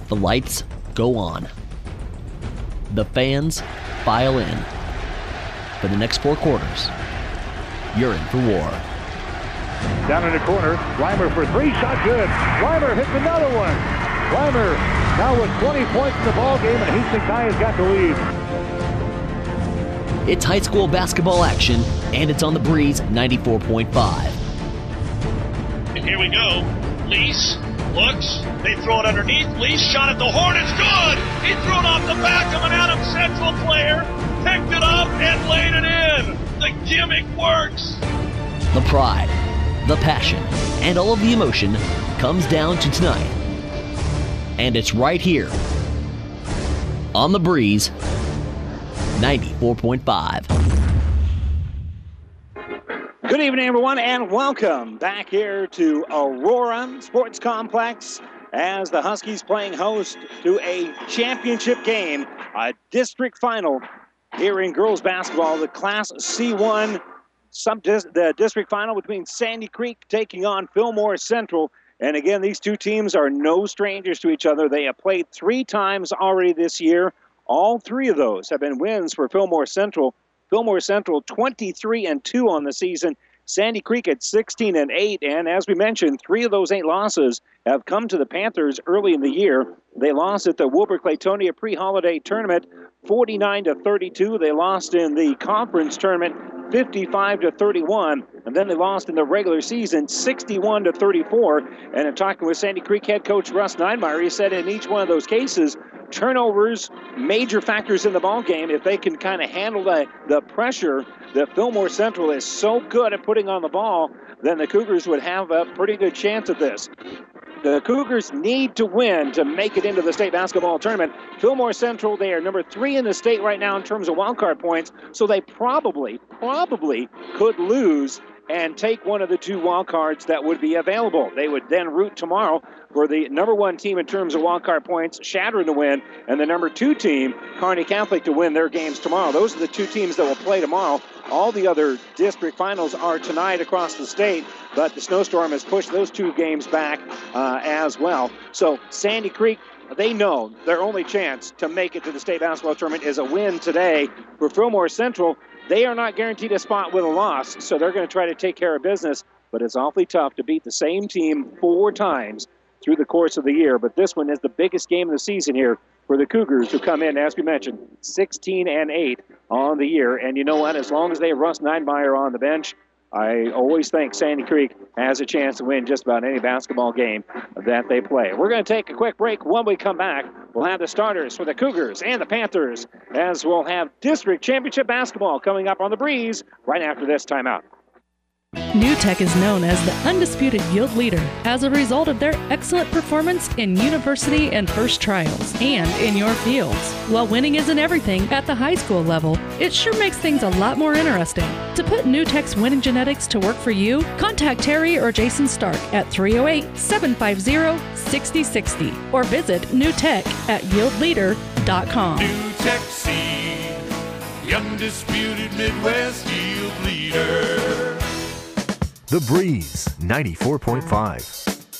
The lights go on. The fans file in. For the next 4 quarters, you're in for war. Down in the corner, Reimer for 3, shot good. Reimer hits another one. Reimer now with 20 points in the ball game, and Hastings High has got the lead. It's high school basketball action, and it's on the Breeze 94.5. And here we go. Lease looks. They throw it underneath. Lease shot at the horn. It's good. He threw it off the back of an Adams Central player, picked it up, and laid it in. The gimmick works. The pride, the passion, and all of the emotion comes down to tonight. And it's right here on the Breeze 94.5. Good evening, everyone, and welcome back here to Aurora Sports Complex as the Huskies playing host to a championship game, a district final here in girls basketball, the Class C1 the district final between Sandy Creek taking on Fillmore Central. And again, these two teams are no strangers to each other. They have played 3 times already this year. All 3 of those have been wins for Fillmore Central. Fillmore Central 23-2 on the season. Sandy Creek at 16-8. And as we mentioned, 3 of those 8 losses have come to the Panthers early in the year. They lost at the Wilber-Claytonia pre-holiday tournament 49-32. They lost in the conference tournament 55-31, and then they lost in the regular season 61-34. And in talking with Sandy Creek head coach Russ Neinmeyer, he said in each one of those cases, turnovers, major factors in the ball game. If they can kind of handle the pressure that Fillmore Central is so good at putting on the ball, then the Cougars would have a pretty good chance at this. The Cougars need to win to make it into the state basketball tournament. Fillmore Central, they are number 3 in the state right now in terms of wildcard points, so they probably could lose and take one of the 2 wild cards that would be available. They would then root tomorrow for the number 1 team in terms of wildcard points, Shattern to win, and the number 2 team, Kearney Catholic, to win their games tomorrow. Those are the 2 teams that will play tomorrow. All the other district finals are tonight across the state, but the snowstorm has pushed those 2 games back as well. So Sandy Creek, they know their only chance to make it to the state basketball tournament is a win today. For Fillmore Central, they are not guaranteed a spot with a loss, so they're going to try to take care of business, but it's awfully tough to beat the same team 4 times through the course of the year. But this one is the biggest game of the season here for the Cougars, who come in, as we mentioned, 16-8 on the year. And you know what? As long as they have Russ Neinmeyer on the bench, I always think Sandy Creek has a chance to win just about any basketball game that they play. We're going to take a quick break. When we come back, we'll have the starters for the Cougars and the Panthers, as we'll have district championship basketball coming up on the Breeze right after this timeout. NewTek is known as the undisputed yield leader as a result of their excellent performance in university and first trials and in your fields. While winning isn't everything at the high school level, it sure makes things a lot more interesting. To put NewTek's winning genetics to work for you, contact Terry or Jason Stark at 308-750-6060 or visit NewTek at yieldleader.com. NewTek Seed, the undisputed Midwest yield leader. The Breeze 94.5.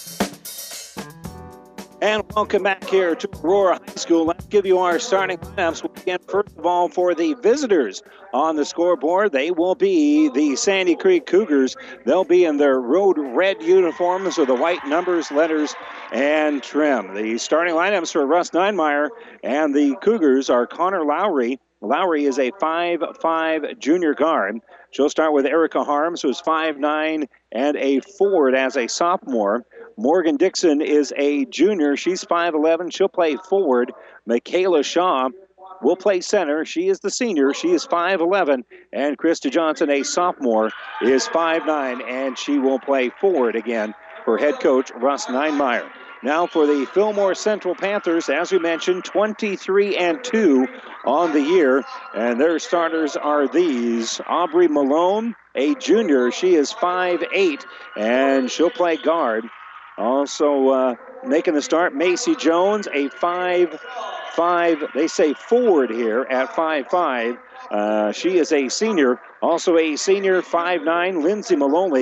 And welcome back here to Aurora High School. Let's give you our starting lineups. We'll begin first of all for the visitors on the scoreboard. They will be the Sandy Creek Cougars. They'll be in their road red uniforms with the white numbers, letters, and trim. The starting lineups for Russ Neinmeyer and the Cougars are Connor Lowry. Lowry is a 5'5" junior guard. She'll start with Erica Harms, who's 5'9" and a forward as a sophomore. Morgan Dixon is a junior. She's 5'11". She'll play forward. Michaela Shaw will play center. She is the senior. She is 5'11". And Krista Johnson, a sophomore, is 5'9", and she will play forward again for head coach Russ Neinmeyer. Now for the Fillmore Central Panthers, as we mentioned, 23-2 on the year. And their starters are these. Aubrey Malone, a junior. She is 5'8", and she'll play guard. Also making the start, Macy Jones, a 5'5", they say forward here at 5'5". She is a senior. Also a senior, 5'9", Lindsay Maloney.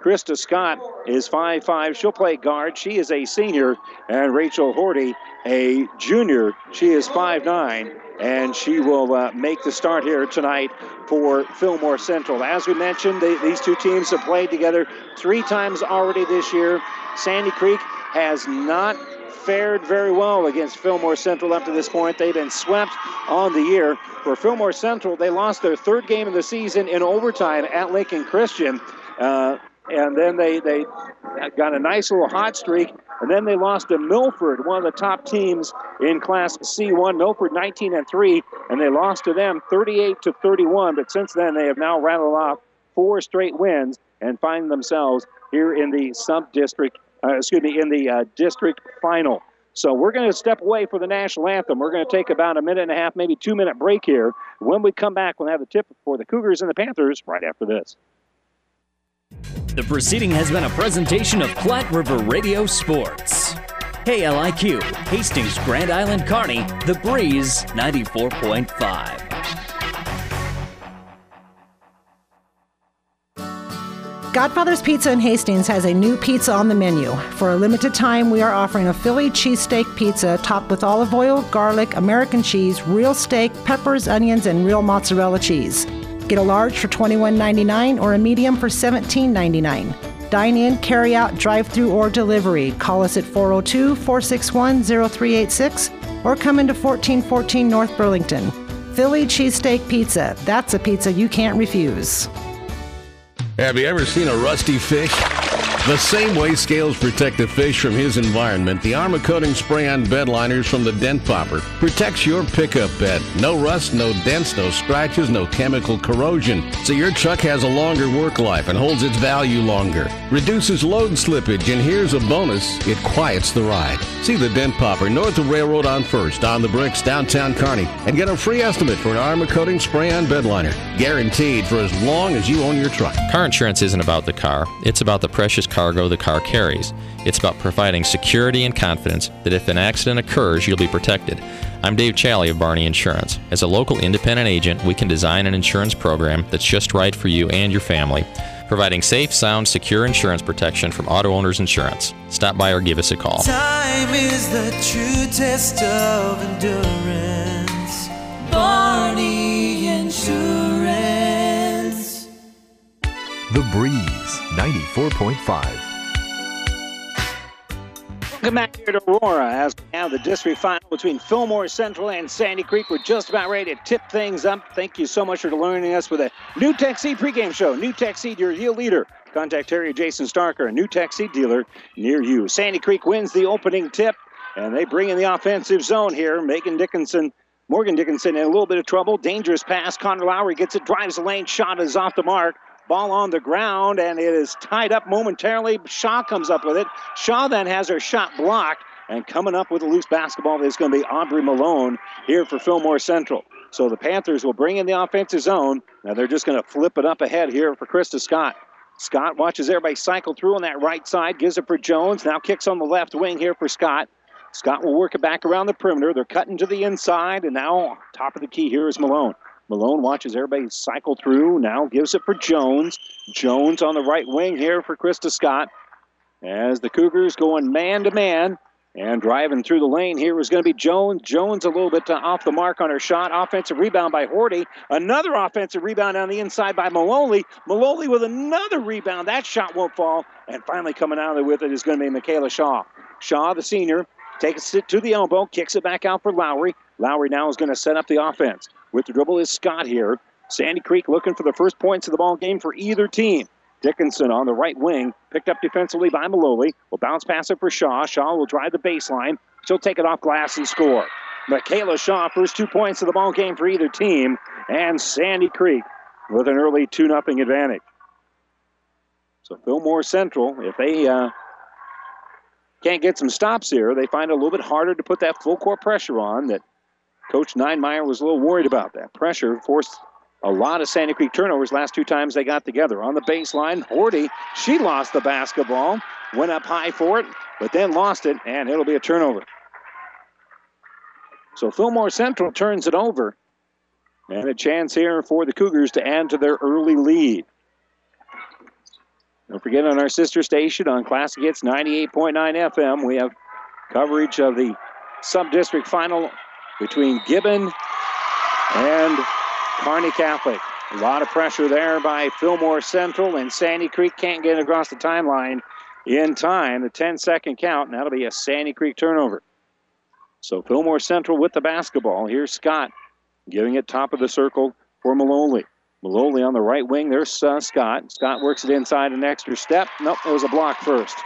Krista Scott is 5'5". She'll play guard. She is a senior. And Rachel Horty, a junior. She is 5'9", and she will make the start here tonight for Fillmore Central. As we mentioned, these two teams have played together 3 times already this year. Sandy Creek has not fared very well against Fillmore Central up to this point. They've been swept on the year. For Fillmore Central, they lost their 3rd game of the season in overtime at Lincoln Christian. And then they got a nice little hot streak. And then they lost to Milford, one of the top teams in Class C1. Milford 19-3, and they lost to them 38-31. But since then, they have now rattled off 4 straight wins and find themselves here in the in the district final. So we're going to step away for the national anthem. We're going to take about a minute and a half, maybe 2-minute break here. When we come back, we'll have the tip for the Cougars and the Panthers right after this. The proceeding has been a presentation of Platte River Radio Sports. KLIQ, Hastings, Grand Island, Kearney, The Breeze 94.5. Godfather's Pizza in Hastings has a new pizza on the menu. For a limited time, we are offering a Philly cheesesteak pizza topped with olive oil, garlic, American cheese, real steak, peppers, onions, and real mozzarella cheese. Get a large for $21.99 or a medium for $17.99. Dine in, carry out, drive-through, or delivery. Call us at 402-461-0386 or come into 1414 North Burlington. Philly cheesesteak pizza. That's a pizza you can't refuse. Have you ever seen a rusty fish? The same way scales protect the fish from his environment, the Armor Coating Spray-On bed liners from the Dent Popper protects your pickup bed. No rust, no dents, no scratches, no chemical corrosion. So your truck has a longer work life and holds its value longer. Reduces load slippage, and here's a bonus, it quiets the ride. See the Dent Popper north of Railroad on 1st, on the Bricks, downtown Kearney, and get a free estimate for an Armor Coating Spray-On bed liner. Guaranteed for as long as you own your truck. Car insurance isn't about the car. It's about the precious cargo the car carries. It's about providing security and confidence that if an accident occurs, you'll be protected. I'm Dave Challey of Barney Insurance. As a local independent agent, we can design an insurance program that's just right for you and your family, providing safe, sound, secure insurance protection from Auto Owners Insurance. Stop by or give us a call. Time is the true test of endurance. Barney Insurance. The Breeze 94.5. Welcome back here to Aurora as we have the district final between Fillmore Central and Sandy Creek. We're just about ready to tip things up. Thank you so much for joining us with a New Tech Seed pregame show. New Tech Seed, your yield leader. Contact Terry or Jason Starker, a New Tech Seed dealer near you. Sandy Creek wins the opening tip, and they bring in the offensive zone here. Morgan Dickinson in a little bit of trouble. Dangerous pass. Connor Lowry gets it, drives the lane. Shot is off the mark. Ball on the ground, and it is tied up momentarily. Shaw comes up with it. Shaw then has her shot blocked, and coming up with a loose basketball is going to be Aubrey Malone here for Fillmore Central. So the Panthers will bring in the offensive zone. Now they're just going to flip it up ahead here for Krista Scott. Scott watches everybody cycle through on that right side, gives it for Jones. Now kicks on the left wing here for Scott. Scott will work it back around the perimeter. They're cutting to the inside, and now top of the key here is Malone. Malone watches everybody cycle through, now gives it for Jones. Jones on the right wing here for Krista Scott. As the Cougars going man-to-man and driving through the lane here is going to be Jones. Jones a little bit off the mark on her shot. Offensive rebound by Horty. Another offensive rebound on the inside by Maloney. Maloney with another rebound. That shot won't fall. And finally coming out of there with it is going to be Michaela Shaw. Shaw, the senior, takes it to the elbow, kicks it back out for Lowry. Lowry now is going to set up the offense. With the dribble is Scott here. Sandy Creek looking for the first points of the ball game for either team. Dickinson on the right wing, picked up defensively by Maloney. Will bounce pass it for Shaw. Shaw will drive the baseline. She'll take it off glass and score. Michaela Shaw, first 2 points of the ball game for either team. And Sandy Creek with an early 2-0 advantage. So Fillmore Central, if they can't get some stops here, they find it a little bit harder to put that full court pressure on that Coach Ninemeyer was a little worried about. That pressure forced a lot of Sandy Creek turnovers last 2 times they got together. On the baseline, Horty, she lost the basketball, went up high for it, but then lost it, and it'll be a turnover. So Fillmore Central turns it over, and a chance here for the Cougars to add to their early lead. Don't forget, on our sister station on Classic Hits 98.9 FM, we have coverage of the sub-district final between Gibbon and Kearney Catholic. A lot of pressure there by Fillmore Central, and Sandy Creek can't get across the timeline in time. The 10-second count, and that'll be a Sandy Creek turnover. So Fillmore Central with the basketball. Here's Scott giving it top of the circle for Maloney. Maloney on the right wing. There's Scott. Scott works it inside an extra step. Nope, it was a block first.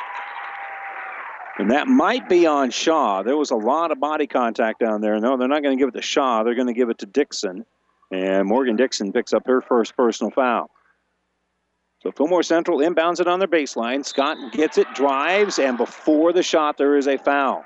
And that might be on Shaw. There was a lot of body contact down there. No, they're not going to give it to Shaw. They're going to give it to Dixon. And Morgan Dixon picks up her first personal foul. So Fillmore Central inbounds it on their baseline. Scott gets it, drives, and before the shot, there is a foul.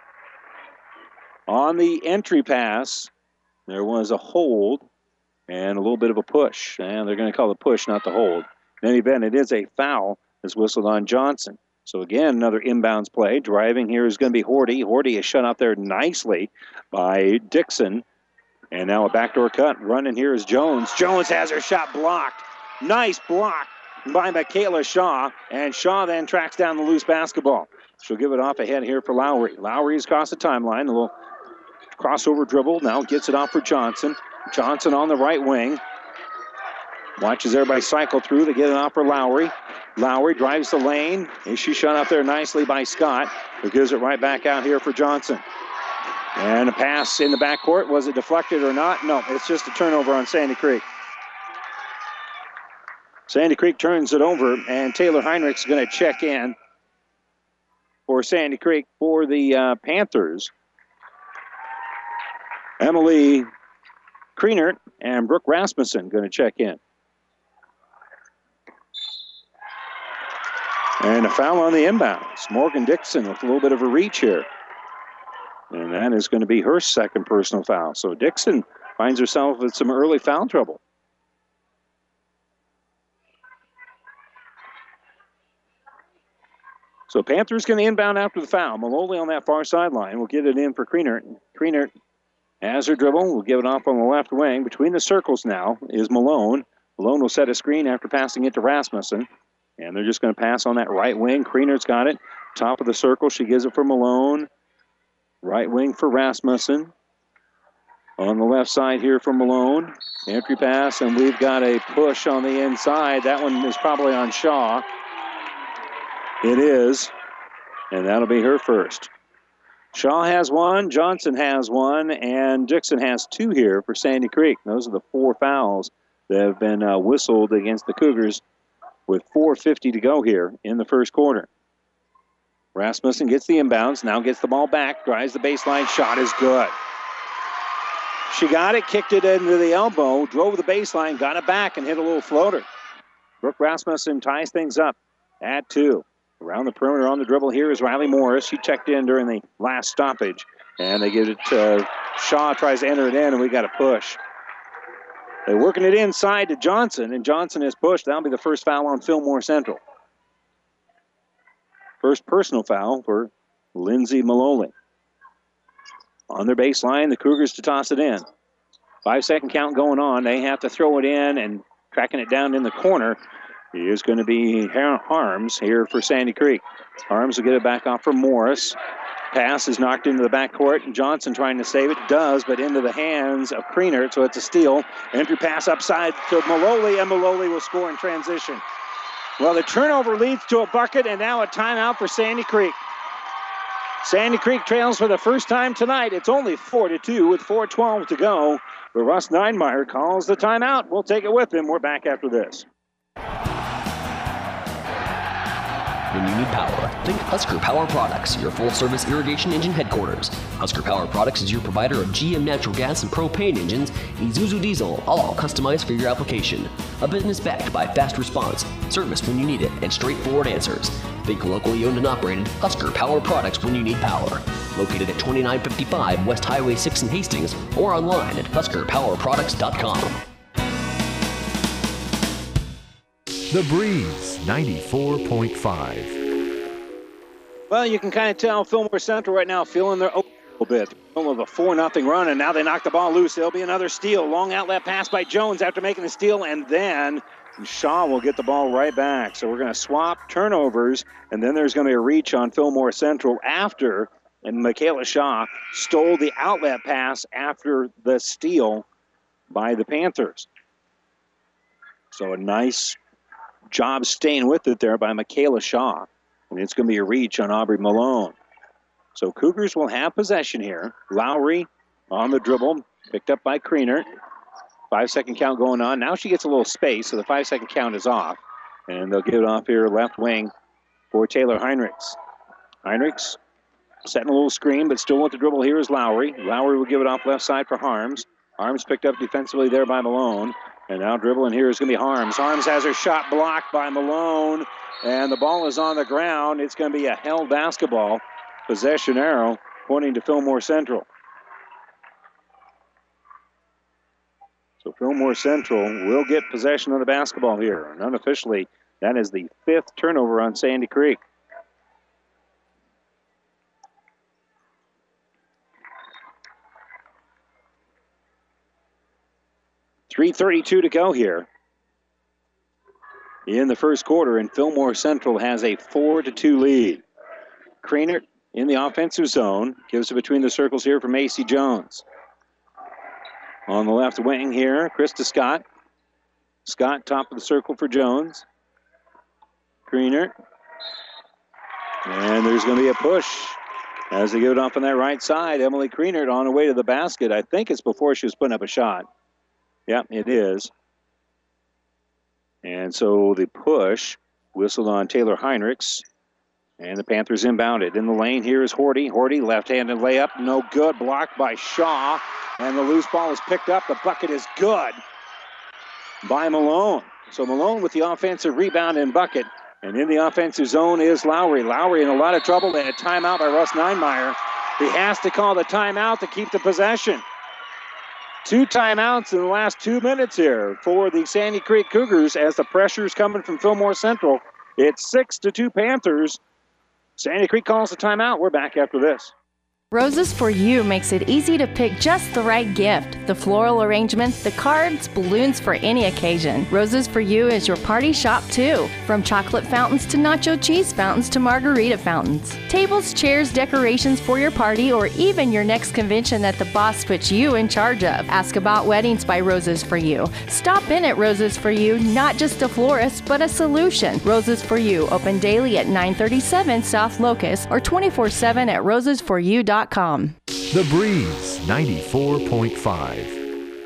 On the entry pass, there was a hold and a little bit of a push. And they're going to call the push, not the hold. In any event, it is a foul that's whistled on Johnson. So again, another inbounds play. Driving here is going to be Horty. Horty is shut out there nicely by Dixon. And now a backdoor cut. Running here is Jones. Jones has her shot blocked. Nice block by Michaela Shaw. And Shaw then tracks down the loose basketball. She'll give it off ahead here for Lowry. Lowry's across the timeline. A little crossover dribble. Now gets it off for Johnson. Johnson on the right wing. Watches everybody cycle through. They get it off for Lowry. Lowry drives the lane. She shot out there nicely by Scott, who gives it right back out here for Johnson. And a pass in the backcourt. Was it deflected or not? No, it's just a turnover on Sandy Creek. Sandy Creek turns it over, and Taylor Heinrich's going to check in for Sandy Creek for the Panthers. Emily Kreenert and Brooke Rasmussen going to check in. And a foul on the inbounds. Morgan Dixon with a little bit of a reach here. And that is going to be her second personal foul. So Dixon finds herself with some early foul trouble. So Panthers going to inbound after the foul. Maloney on that far sideline will get it in for Kreenert. Kreenert has her dribble. Will give it off on the left wing. Between the circles now is Malone. Malone will set a screen after passing it to Rasmussen. And they're just going to pass on that right wing. Kreener's got it. Top of the circle. She gives it for Malone. Right wing for Rasmussen. On the left side here for Malone. Entry pass, and we've got a push on the inside. That one is probably on Shaw. It is. And that'll be her first. Shaw has one, Johnson has one, and Dixon has two here for Sandy Creek. Those are the four fouls that have been whistled against the Cougars with 4:50 to go here in the first quarter. Rasmussen gets the inbounds, now gets the ball back, drives the baseline, shot is good. She got it, kicked it into the elbow, drove the baseline, got it back, and hit a little floater. Brooke Rasmussen ties things up at 2. Around the perimeter on the dribble here is Riley Morris. She checked in during the last stoppage, and they give it to Shaw, tries to enter it in, and we got a push. They're working it inside to Johnson, and Johnson is pushed. That'll be the first foul on Fillmore Central. First personal foul for Lindsay Maloney. On their baseline, the Cougars to toss it in. 5-second count going on. They have to throw it in, and tracking it down in the corner is going to be Harms here for Sandy Creek. Harms will get it back off for Morris. Pass is knocked into the backcourt, and Johnson trying to save it. Does, but into the hands of Kreenert, so it's a steal. Entry pass upside to Maloney, and Maloney will score in transition. Well, the turnover leads to a bucket, and now a timeout for Sandy Creek. Sandy Creek trails for the first time tonight. It's only 4-2 with 4:12 to go. But Russ Neidmeyer calls the timeout. We'll take it with him. We're back after this. When you need power, think Husker Power Products, your full-service irrigation engine headquarters. Husker Power Products is your provider of GM natural gas and propane engines, Isuzu diesel, all customized for your application. A business backed by fast response, service when you need it, and straightforward answers. Think locally owned and operated Husker Power Products when you need power. Located at 2955 West Highway 6 in Hastings, or online at HuskerPowerProducts.com. The Breeze 94.5. Well, you can kind of tell Fillmore Central right now feeling their little bit. Of a 4-0 run, and now they knock the ball loose. There'll be another steal. Long outlet pass by Jones after making the steal, and then Shaw will get the ball right back. So we're going to swap turnovers, and then there's going to be a reach on Fillmore Central after, and Michaela Shaw stole the outlet pass after the steal by the Panthers. So a nice job staying with it there by Michaela Shaw, and it's going to be a reach on Aubrey Malone. So Cougars will have possession here. Lowry on the dribble, picked up by Kreenert. 5-second count going on. Now she gets a little space, so the 5-second count is off. And they'll give it off here left wing for Taylor Heinrichs. Heinrichs setting a little screen, but still with the dribble here is Lowry. Lowry will give it off left side for Harms. Harms picked up defensively there by Malone. And now dribbling here is going to be Harms. Harms has her shot blocked by Malone. And the ball is on the ground. It's going to be a held basketball. Possession arrow pointing to Fillmore Central. So Fillmore Central will get possession of the basketball here. And unofficially, that is the 5th turnover on Sandy Creek. .332 to go here in the first quarter, and Fillmore Central has a 4-2 lead. Kreenert in the offensive zone. Gives it between the circles here for Macy Jones. On the left wing here, Krista Scott. Scott, top of the circle for Jones. Kreenert. And there's going to be a push as they give it off on that right side. Emily Kreenert on her way to the basket. I think it's before she was putting up a shot. Yep, it is. And so the push whistled on Taylor Heinrichs. And the Panthers inbounded. In the lane here is Horty. Horty, left-handed layup, no good. Blocked by Shaw. And the loose ball is picked up. The bucket is good by Malone. So Malone with the offensive rebound and bucket. And in the offensive zone is Lowry. Lowry in a lot of trouble. And a timeout by Russ Neinmeyer. He has to call the timeout to keep the possession. 2 timeouts in the last 2 minutes here for the Sandy Creek Cougars as the pressure is coming from Fillmore Central. It's 6-2 Panthers. Sandy Creek calls the timeout. We're back after this. Roses for You makes it easy to pick just the right gift. The floral arrangements, the cards, balloons for any occasion. Roses for You is your party shop too. From chocolate fountains to nacho cheese fountains to margarita fountains. Tables, chairs, decorations for your party or even your next convention that the boss puts you in charge of. Ask about weddings by Roses for You. Stop in at Roses for You, not just a florist, but a solution. Roses for You, open daily at 937 South Locust or 24/7 at rosesforyou.com. The Breeze 94.5.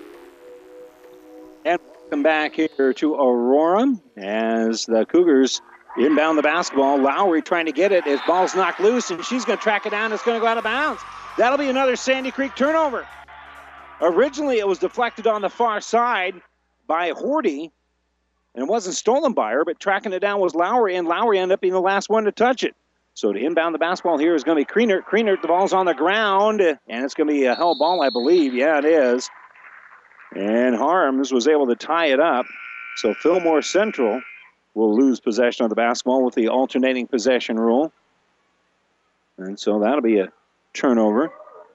And welcome back here to Aurora as the Cougars inbound the basketball. Lowry trying to get it. His ball's knocked loose, and she's going to track it down. It's going to go out of bounds. That'll be another Sandy Creek turnover. Originally, it was deflected on the far side by Horty, and it wasn't stolen by her, but tracking it down was Lowry, and Lowry ended up being the last one to touch it. So to inbound the basketball here is going to be Kreenert. Kreenert, the ball's on the ground, and it's going to be a held ball, I believe. Yeah, it is. And Harms was able to tie it up. So Fillmore Central will lose possession of the basketball with the alternating possession rule. And so that'll be a turnover.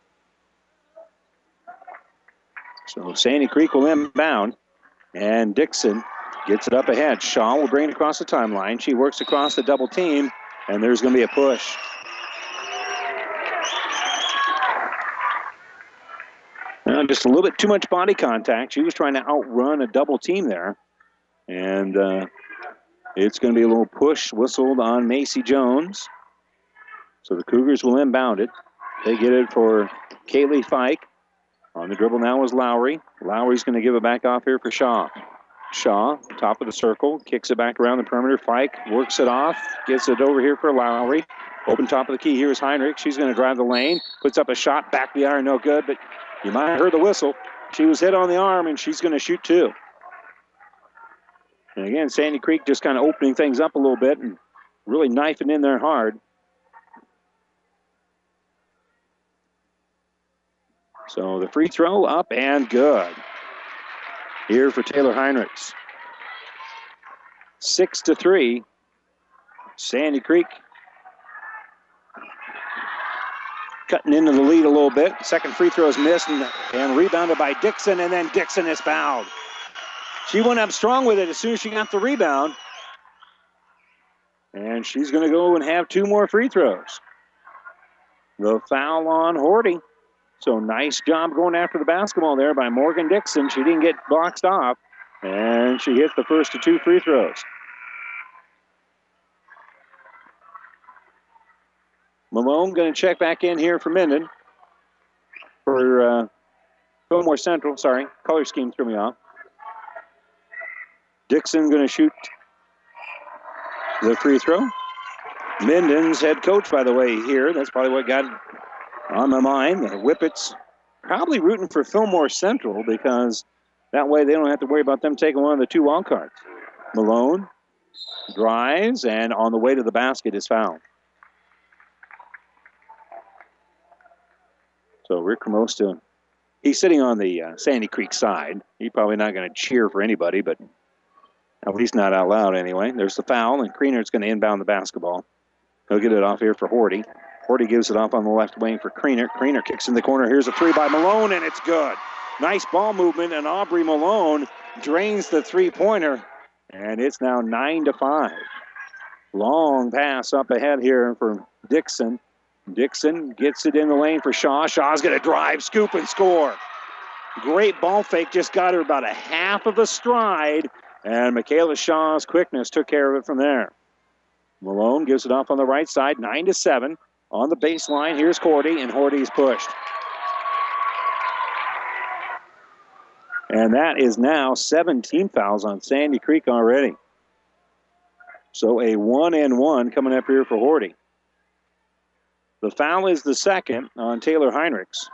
So Sandy Creek will inbound, and Dixon gets it up ahead. Shaw will bring it across the timeline. She works across the double team. And there's going to be a push. Just a little bit too much body contact. She was trying to outrun a double team there. And it's going to be a little push whistled on Macy Jones. So the Cougars will inbound it. They get it for Kaylee Fike. On the dribble now is Lowry. Lowry's going to give it back off here for Shaw. Shaw, top of the circle, kicks it back around the perimeter. Fike works it off, gets it over here for Lowry. Open top of the key. Here's Heinrich. She's going to drive the lane, puts up a shot, back the iron, no good, but you might have heard the whistle. She was hit on the arm, and she's going to shoot 2. And again, Sandy Creek just kind of opening things up a little bit and really knifing in there hard. So the free throw up and good. Here for Taylor Heinrichs. 6-3. Sandy Creek. cutting into the lead a little bit. Second free throw is missed and rebounded by Dixon, and then Dixon is fouled. She went up strong with it as soon as she got the rebound. And she's going to go and have 2 more free throws. The foul on Horty. So nice job going after the basketball there by Morgan Dixon. She didn't get boxed off, and she hit the first of 2 free throws. Malone going to check back in here for Minden. For Fillmore Central, sorry. Color scheme threw me off. Dixon going to shoot the free throw. Minden's head coach, by the way, here. That's probably what got on my mind. The Whippets probably rooting for Fillmore Central because that way they don't have to worry about them taking one of the 2 wild cards. Malone drives, and on the way to the basket is fouled. So Rick Cremosta, he's sitting on the Sandy Creek side. He's probably not going to cheer for anybody, but at least not out loud anyway. There's the foul, and Kriener's going to inbound the basketball. He'll get it off here for Horty. Horty gives it off on the left wing for Kriener. Kriener kicks in the corner. Here's a 3 by Malone, and it's good. Nice ball movement, and Aubrey Malone drains the three-pointer, and it's now 9-5. Long pass up ahead here for Dixon. Dixon gets it in the lane for Shaw. Shaw's going to drive, scoop, and score. Great ball fake. Just got her about a half of a stride, and Michaela Shaw's quickness took care of it from there. Malone gives it off on the right side, 9-7. On the baseline, here's Horty, and Horty's pushed. And that is now 17 fouls on Sandy Creek already. So a 1-and-1 coming up here for Horty. The foul is the second on Taylor Heinrichs.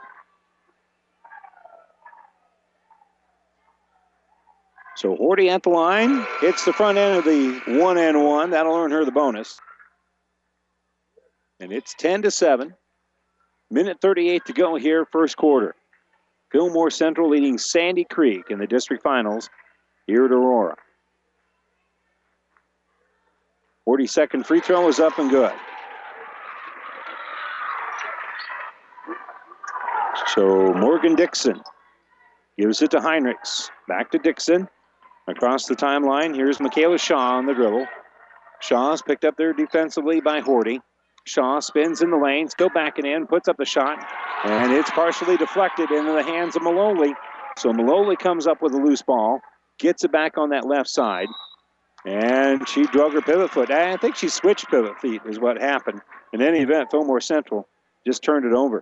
So Horty at the line, hits the front end of the 1-and-1. That'll earn her the bonus. And it's 10-7. Minute 38 to go here, first quarter. Fillmore Central leading Sandy Creek in the district finals here at Aurora. 42nd free throw is up and good. So Morgan Dixon gives it to Heinrichs. Back to Dixon. Across the timeline, here's Michaela Shaw on the dribble. Shaw's picked up there defensively by Horty. Shaw spins in the lane, still backing in, puts up the shot, and it's partially deflected into the hands of Maloney. So Maloney comes up with a loose ball, gets it back on that left side, and she drug her pivot foot. I think she switched pivot feet is what happened. In any event, Fillmore Central just turned it over.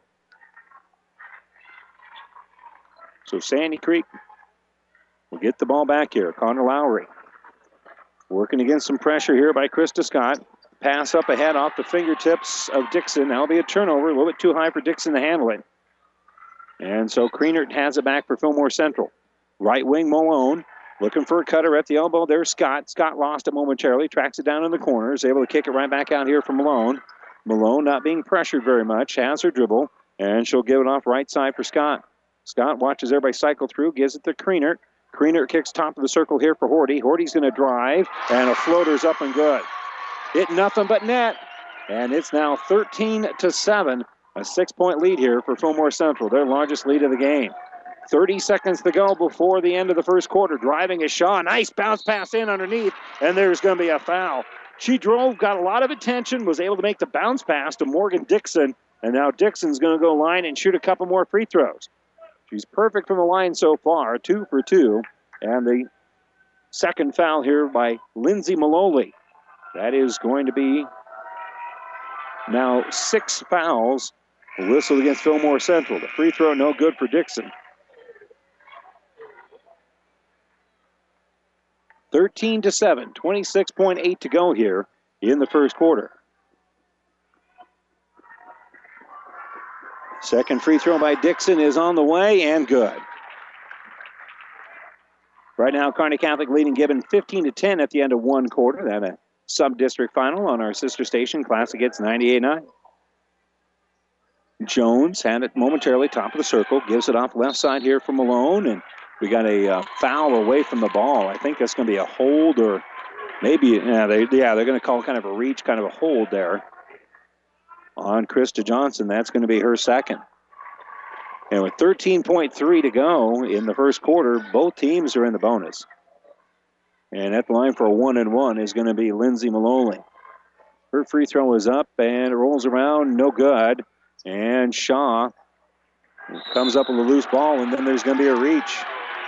So Sandy Creek will get the ball back here. Connor Lowry working against some pressure here by Krista Scott. Pass up ahead off the fingertips of Dixon. That'll be a turnover. A little bit too high for Dixon to handle it. And so Kreenert has it back for Fillmore Central. Right wing Malone looking for a cutter at the elbow. There's Scott. Scott lost it momentarily. Tracks it down in the corner. Is able to kick it right back out here for Malone. Malone not being pressured very much. Has her dribble. And she'll give it off right side for Scott. Scott watches everybody cycle through. Gives it to Kreenert. Kreenert kicks top of the circle here for Horty. Horty's going to drive. And a floater's up and good. Hit nothing but net. And it's now 13-7. A 6-point lead here for Fillmore Central. Their largest lead of the game. 30 seconds to go before the end of the first quarter. Driving is Shaw. Nice bounce pass in underneath. And there's going to be a foul. She drove, got a lot of attention, was able to make the bounce pass to Morgan Dixon. And now Dixon's going to go line and shoot a couple more free throws. She's perfect from the line so far. 2 for 2. And the second foul here by Lindsay Maloney. That is going to be now 6 fouls whistled against Fillmore Central. The free throw no good for Dixon. 13-7, 26.8 to go here in the first quarter. Second free throw by Dixon is on the way and good. Right now, Kearney Catholic leading Gibbon 15-10 at the end of one quarter. That a sub-district final on our sister station. Classic gets 98-9. Jones had it momentarily, top of the circle. Gives it off left side here for Malone. And we got a foul away from the ball. I think that's going to be a hold or maybe, they're going to call kind of a reach, kind of a hold there. on Krista Johnson. That's going to be her second. And with 13.3 to go in the first quarter, both teams are in the bonus. And at the line for a 1-and-1 is going to be Lindsay Maloney. Her free throw is up and it rolls around, no good. And Shaw comes up with a loose ball, and then there's going to be a reach.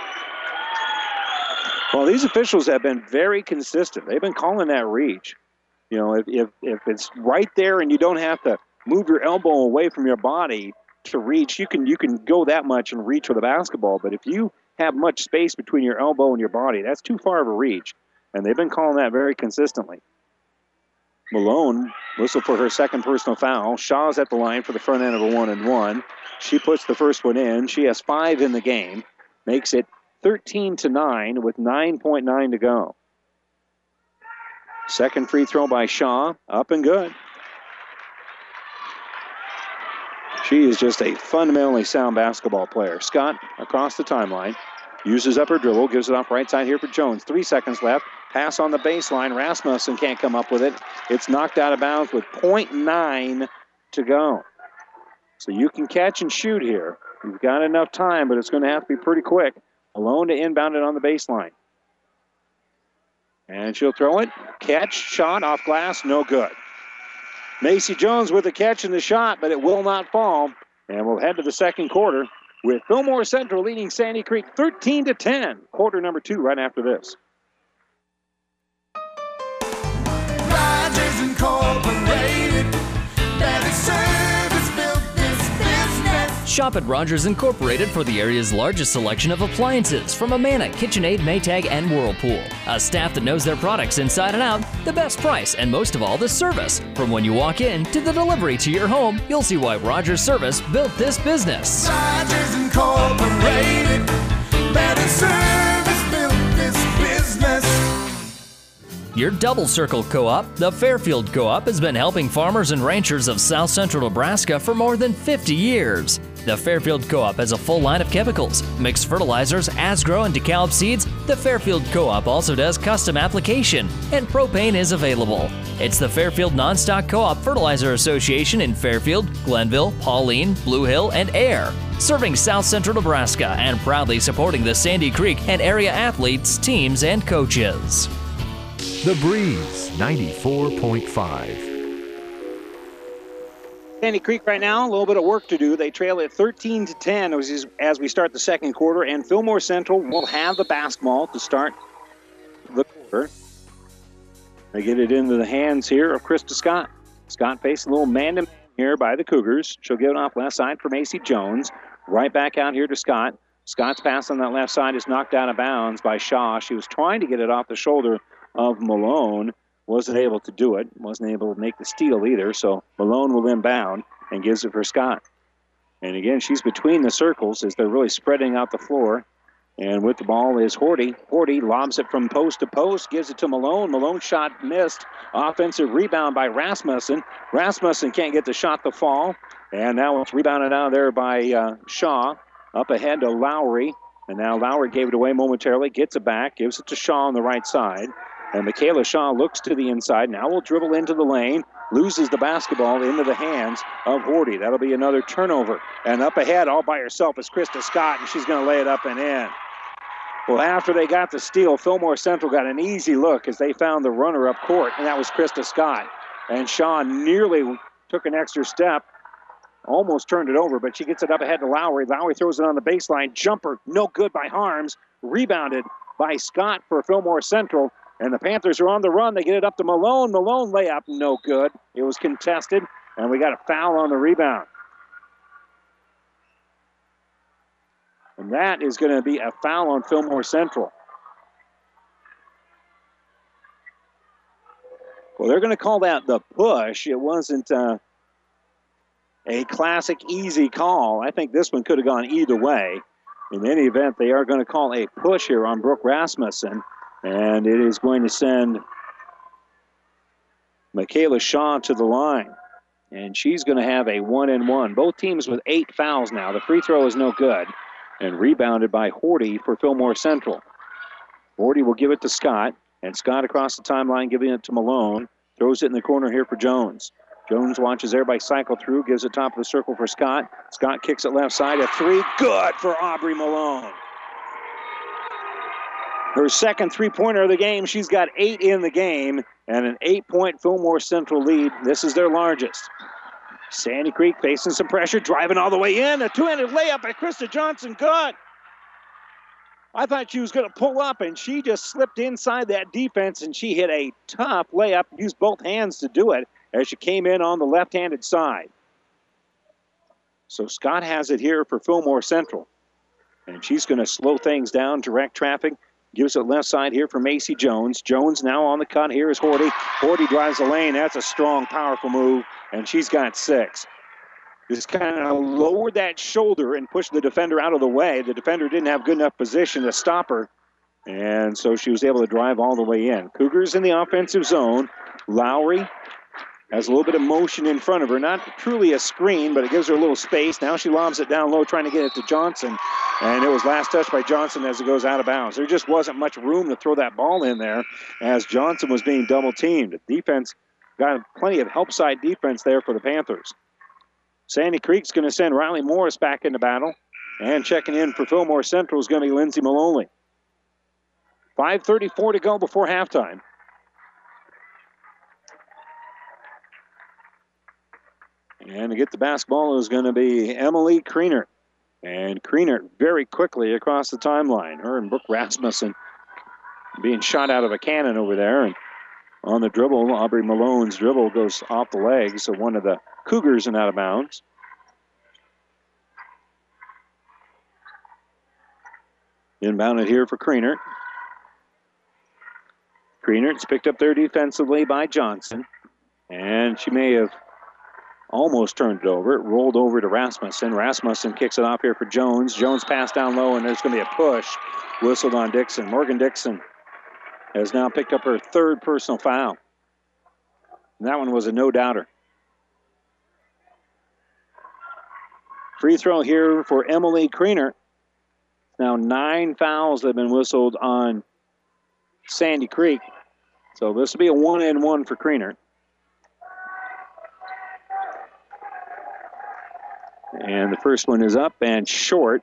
Well, these officials have been very consistent. They've been calling that reach. You know, if it's right there and you don't have to move your elbow away from your body to reach, you can go that much and reach with a basketball. But if you have much space between your elbow and your body, that's too far of a reach. And they've been calling that very consistently. Malone whistled for her second personal foul. Shaw's at the line for the front end of a 1-and-1. She puts the first one in. She has 5 in the game. Makes it 13-9 with 9.9 to go. Second free throw by Shaw. Up and good. She is just a fundamentally sound basketball player. Scott across the timeline. Uses up her dribble. Gives it off right side here for Jones. 3 seconds left. Pass on the baseline. Rasmussen can't come up with it. It's knocked out of bounds with 0.9 to go. So you can catch and shoot here. You've got enough time, but it's going to have to be pretty quick. Malone to inbound it on the baseline. And she'll throw it. Catch, shot, off glass, no good. Macy Jones with the catch and the shot, but it will not fall. And we'll head to the second quarter with Fillmore Central leading Sandy Creek 13-10. Quarter number 2 right after this. Rogers Incorporated, better service built this business. Shop at Rogers Incorporated for the area's largest selection of appliances from Amana, KitchenAid, Maytag, and Whirlpool. A staff that knows their products inside and out, the best price, and most of all, the service. From when you walk in to the delivery to your home, you'll see why Rogers Service built this business. Rogers Incorporated, better service built this business. Your Double Circle Co-op, the Fairfield Co-op, has been helping farmers and ranchers of South Central Nebraska for more than 50 years. The Fairfield Co-op has a full line of chemicals, mixed fertilizers, Asgrow, and DeKalb seeds. The Fairfield Co-op also does custom application, and propane is available. It's the Fairfield Nonstock Co-op Fertilizer Association in Fairfield, Glenville, Pauline, Blue Hill, and Ayer, serving South Central Nebraska and proudly supporting the Sandy Creek and area athletes, teams, and coaches. The Breeze 94.5. Sandy Creek right now, a little bit of work to do. They trail at 13-10 as we start the second quarter, and Fillmore Central will have the basketball to start the quarter. They get it into the hands here of Krista Scott. Scott faced a little man-to-man here by the Cougars. She'll give it off left side for Macy Jones. Right back out here to Scott. Scott's pass on that left side is knocked out of bounds by Shaw. She was trying to get it off the shoulder of Malone. Wasn't able to do it. Wasn't able to make the steal either. So Malone will inbound and gives it for Scott. And again, she's between the circles as they're really spreading out the floor. And with the ball is Horty. Horty lobs it from post to post, gives it to Malone. Malone shot missed. Offensive rebound by Rasmussen. Rasmussen can't get the shot to fall. And now it's rebounded out of there by Shaw. Up ahead to Lowry. And now Lowry gave it away momentarily, gets it back, gives it to Shaw on the right side. And Michaela Shaw looks to the inside. Now will dribble into the lane, loses the basketball into the hands of Horty. That'll be another turnover. And up ahead all by herself is Krista Scott, and she's going to lay it up and in. Well, after they got the steal, Fillmore Central got an easy look as they found the runner up court, and that was Krista Scott. And Shaw nearly took an extra step, almost turned it over, but she gets it up ahead to Lowry. Lowry throws it on the baseline. Jumper, no good by Harms. Rebounded by Scott for Fillmore Central. And the Panthers are on the run. They get it up to Malone. Malone layup, no good. It was contested, and we got a foul on the rebound. And that is going to be a foul on Fillmore Central. Well, they're going to call that the push. It wasn't a classic easy call. I think this one could have gone either way. In any event, they are going to call a push here on Brooke Rasmussen. And it is going to send Michaela Shaw to the line. And she's going to have a 1-and-1. Both teams with 8 fouls now. The free throw is no good. And rebounded by Horty for Fillmore Central. Horty will give it to Scott. And Scott across the timeline giving it to Malone. Throws it in the corner here for Jones. Jones watches everybody cycle through, gives it top of the circle for Scott. Scott kicks it left side, a three. Good for Aubrey Malone. Her second three-pointer of the game. She's got 8 in the game and an 8-point Fillmore Central lead. This is their largest. Sandy Creek facing some pressure, driving all the way in. A two-handed layup by Krista Johnson. Good. I thought she was going to pull up, and she just slipped inside that defense, and she hit a tough layup, used both hands to do it as she came in on the left-handed side. So Scott has it here for Fillmore Central, and she's going to slow things down, direct traffic. Gives it left side here for Macy Jones. Jones now on the cut. Here is Horty. Horty drives the lane. That's a strong, powerful move, and she's got 6. Just kind of lowered that shoulder and pushed the defender out of the way. The defender didn't have good enough position to stop her, and so she was able to drive all the way in. Cougars in the offensive zone. Lowry has a little bit of motion in front of her. Not truly a screen, but it gives her a little space. Now she lobs it down low, trying to get it to Johnson. And it was last touched by Johnson as it goes out of bounds. There just wasn't much room to throw that ball in there as Johnson was being double-teamed. The defense got plenty of help side defense there for the Panthers. Sandy Creek's going to send Riley Morris back into battle. And checking in for Fillmore Central is going to be Lindsay Maloney. 5:34 to go before halftime. And to get the basketball is going to be Emily Kreenert. And Kreenert very quickly across the timeline. Her and Brooke Rasmussen being shot out of a cannon over there. And on the dribble, Aubrey Malone's dribble goes off the legs of one of the Cougars and out of bounds. Inbounded here for Kreenert. Kreenert's picked up there defensively by Johnson. And she may have almost turned it over. It rolled over to Rasmussen. Rasmussen kicks it off here for Jones. Jones passed down low, and there's going to be a push whistled on Dixon. Morgan Dixon has now picked up her 3rd personal foul. And that one was a no-doubter. Free throw here for Emily Kreenert. Now 9 fouls have been whistled on Sandy Creek. So this will be a 1-and-1 for Kreenert. And the first one is up and short.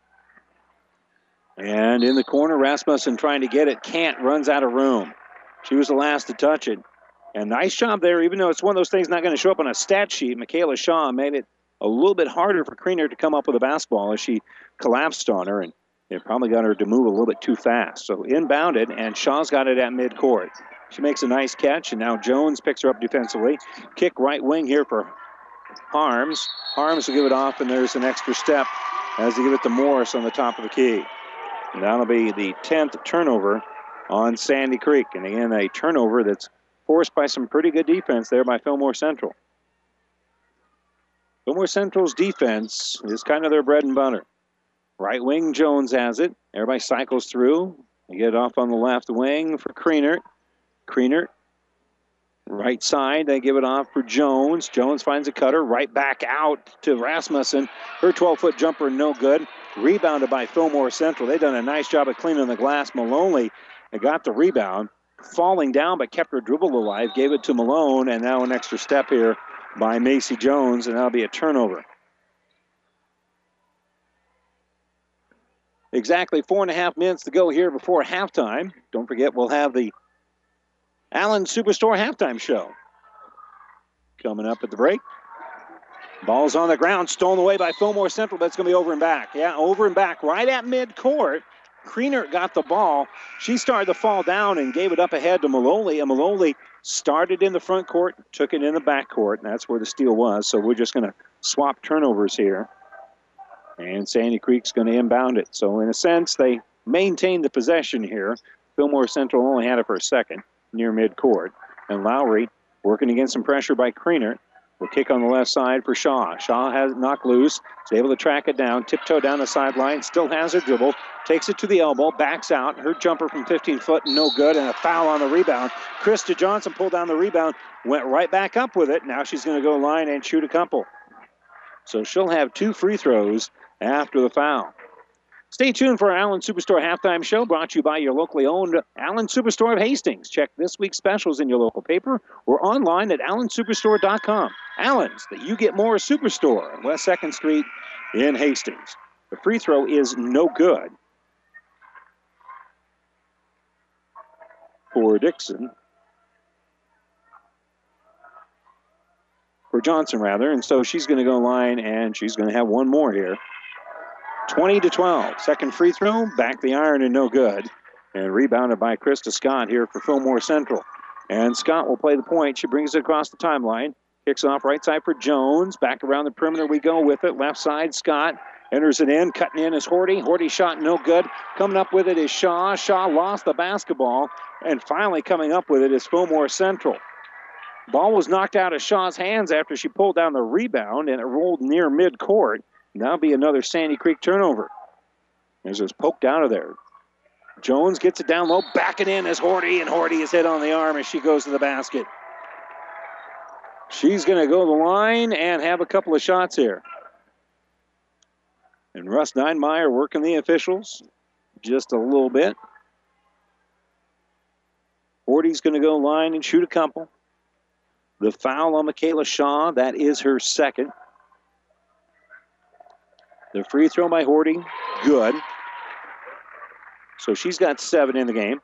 And in the corner, Rasmussen trying to get it. Can't, runs out of room. She was the last to touch it. And nice job there, even though it's one of those things not going to show up on a stat sheet. Michaela Shaw made it a little bit harder for Kreenert to come up with a basketball as she collapsed on her. And it probably got her to move a little bit too fast. So inbounded, and Shaw's got it at midcourt. She makes a nice catch, and now Jones picks her up defensively. Kick right wing here for Harms. Harms will give it off, and there's an extra step as they give it to Morris on the top of the key. And that'll be the 10th turnover on Sandy Creek. And again, a turnover that's forced by some pretty good defense there by Fillmore Central. Fillmore Central's defense is kind of their bread and butter. Right wing, Jones has it. Everybody cycles through. They get it off on the left wing for Kreenert. Kreenert, right side, they give it off for Jones. Jones finds a cutter, right back out to Rasmussen. Her 12-foot jumper, no good. Rebounded by Fillmore Central. They've done a nice job of cleaning the glass. Maloney got the rebound, falling down, but kept her dribble alive, gave it to Malone, and now an extra step here by Macy Jones, and that'll be a turnover. Exactly 4.5 minutes to go here before halftime. Don't forget, we'll have the Allen Superstore halftime show coming up at the break. Ball's on the ground, stolen away by Fillmore Central, but it's going to be over and back. Yeah, over and back, right at midcourt. Kreenert got the ball. She started to fall down and gave it up ahead to Maloney, and Maloney started in the front court, took it in the back court, and that's where the steal was. So we're just going to swap turnovers here. And Sandy Creek's going to inbound it. So in a sense, they maintained the possession here. Fillmore Central only had it for a second near midcourt. And Lowry working against some pressure by Kreenert. Will kick on the left side for Shaw. Shaw has it knocked loose. Is able to track it down. Tiptoe down the sideline. Still has her dribble. Takes it to the elbow. Backs out. Her jumper from 15 foot. No good. And a foul on the rebound. Krista Johnson pulled down the rebound. Went right back up with it. Now she's going to go line and shoot a couple. So she'll have 2 free throws after the foul. Stay tuned for our Allen Superstore halftime show, brought to you by your locally owned Allen Superstore of Hastings. Check this week's specials in your local paper or online at allensuperstore.com. Allen's, the You Get More Superstore on West 2nd Street in Hastings. The free throw is no good for Dixon. For Johnson, rather. And so she's going to go line, and she's going to have one more here. 20-12. Second free throw, back the iron and no good. And rebounded by Krista Scott here for Fillmore Central. And Scott will play the point. She brings it across the timeline. Kicks off right side for Jones. Back around the perimeter we go with it. Left side, Scott enters it in. Cutting in is Horty. Horty shot no good. Coming up with it is Shaw. Shaw lost the basketball. And finally coming up with it is Fillmore Central. Ball was knocked out of Shaw's hands after she pulled down the rebound, and it rolled near midcourt. Now be another Sandy Creek turnover. As it's poked out of there. Jones gets it down low, backing in as Horty, and Horty is hit on the arm as she goes to the basket. She's going to go to the line and have a couple of shots here. And Russ Ninemeyer working the officials just a little bit. Horty's going to go line and shoot a couple. The foul on Michaela Shaw, that is her second. The free throw by Horty, good. So she's got 7 in the game.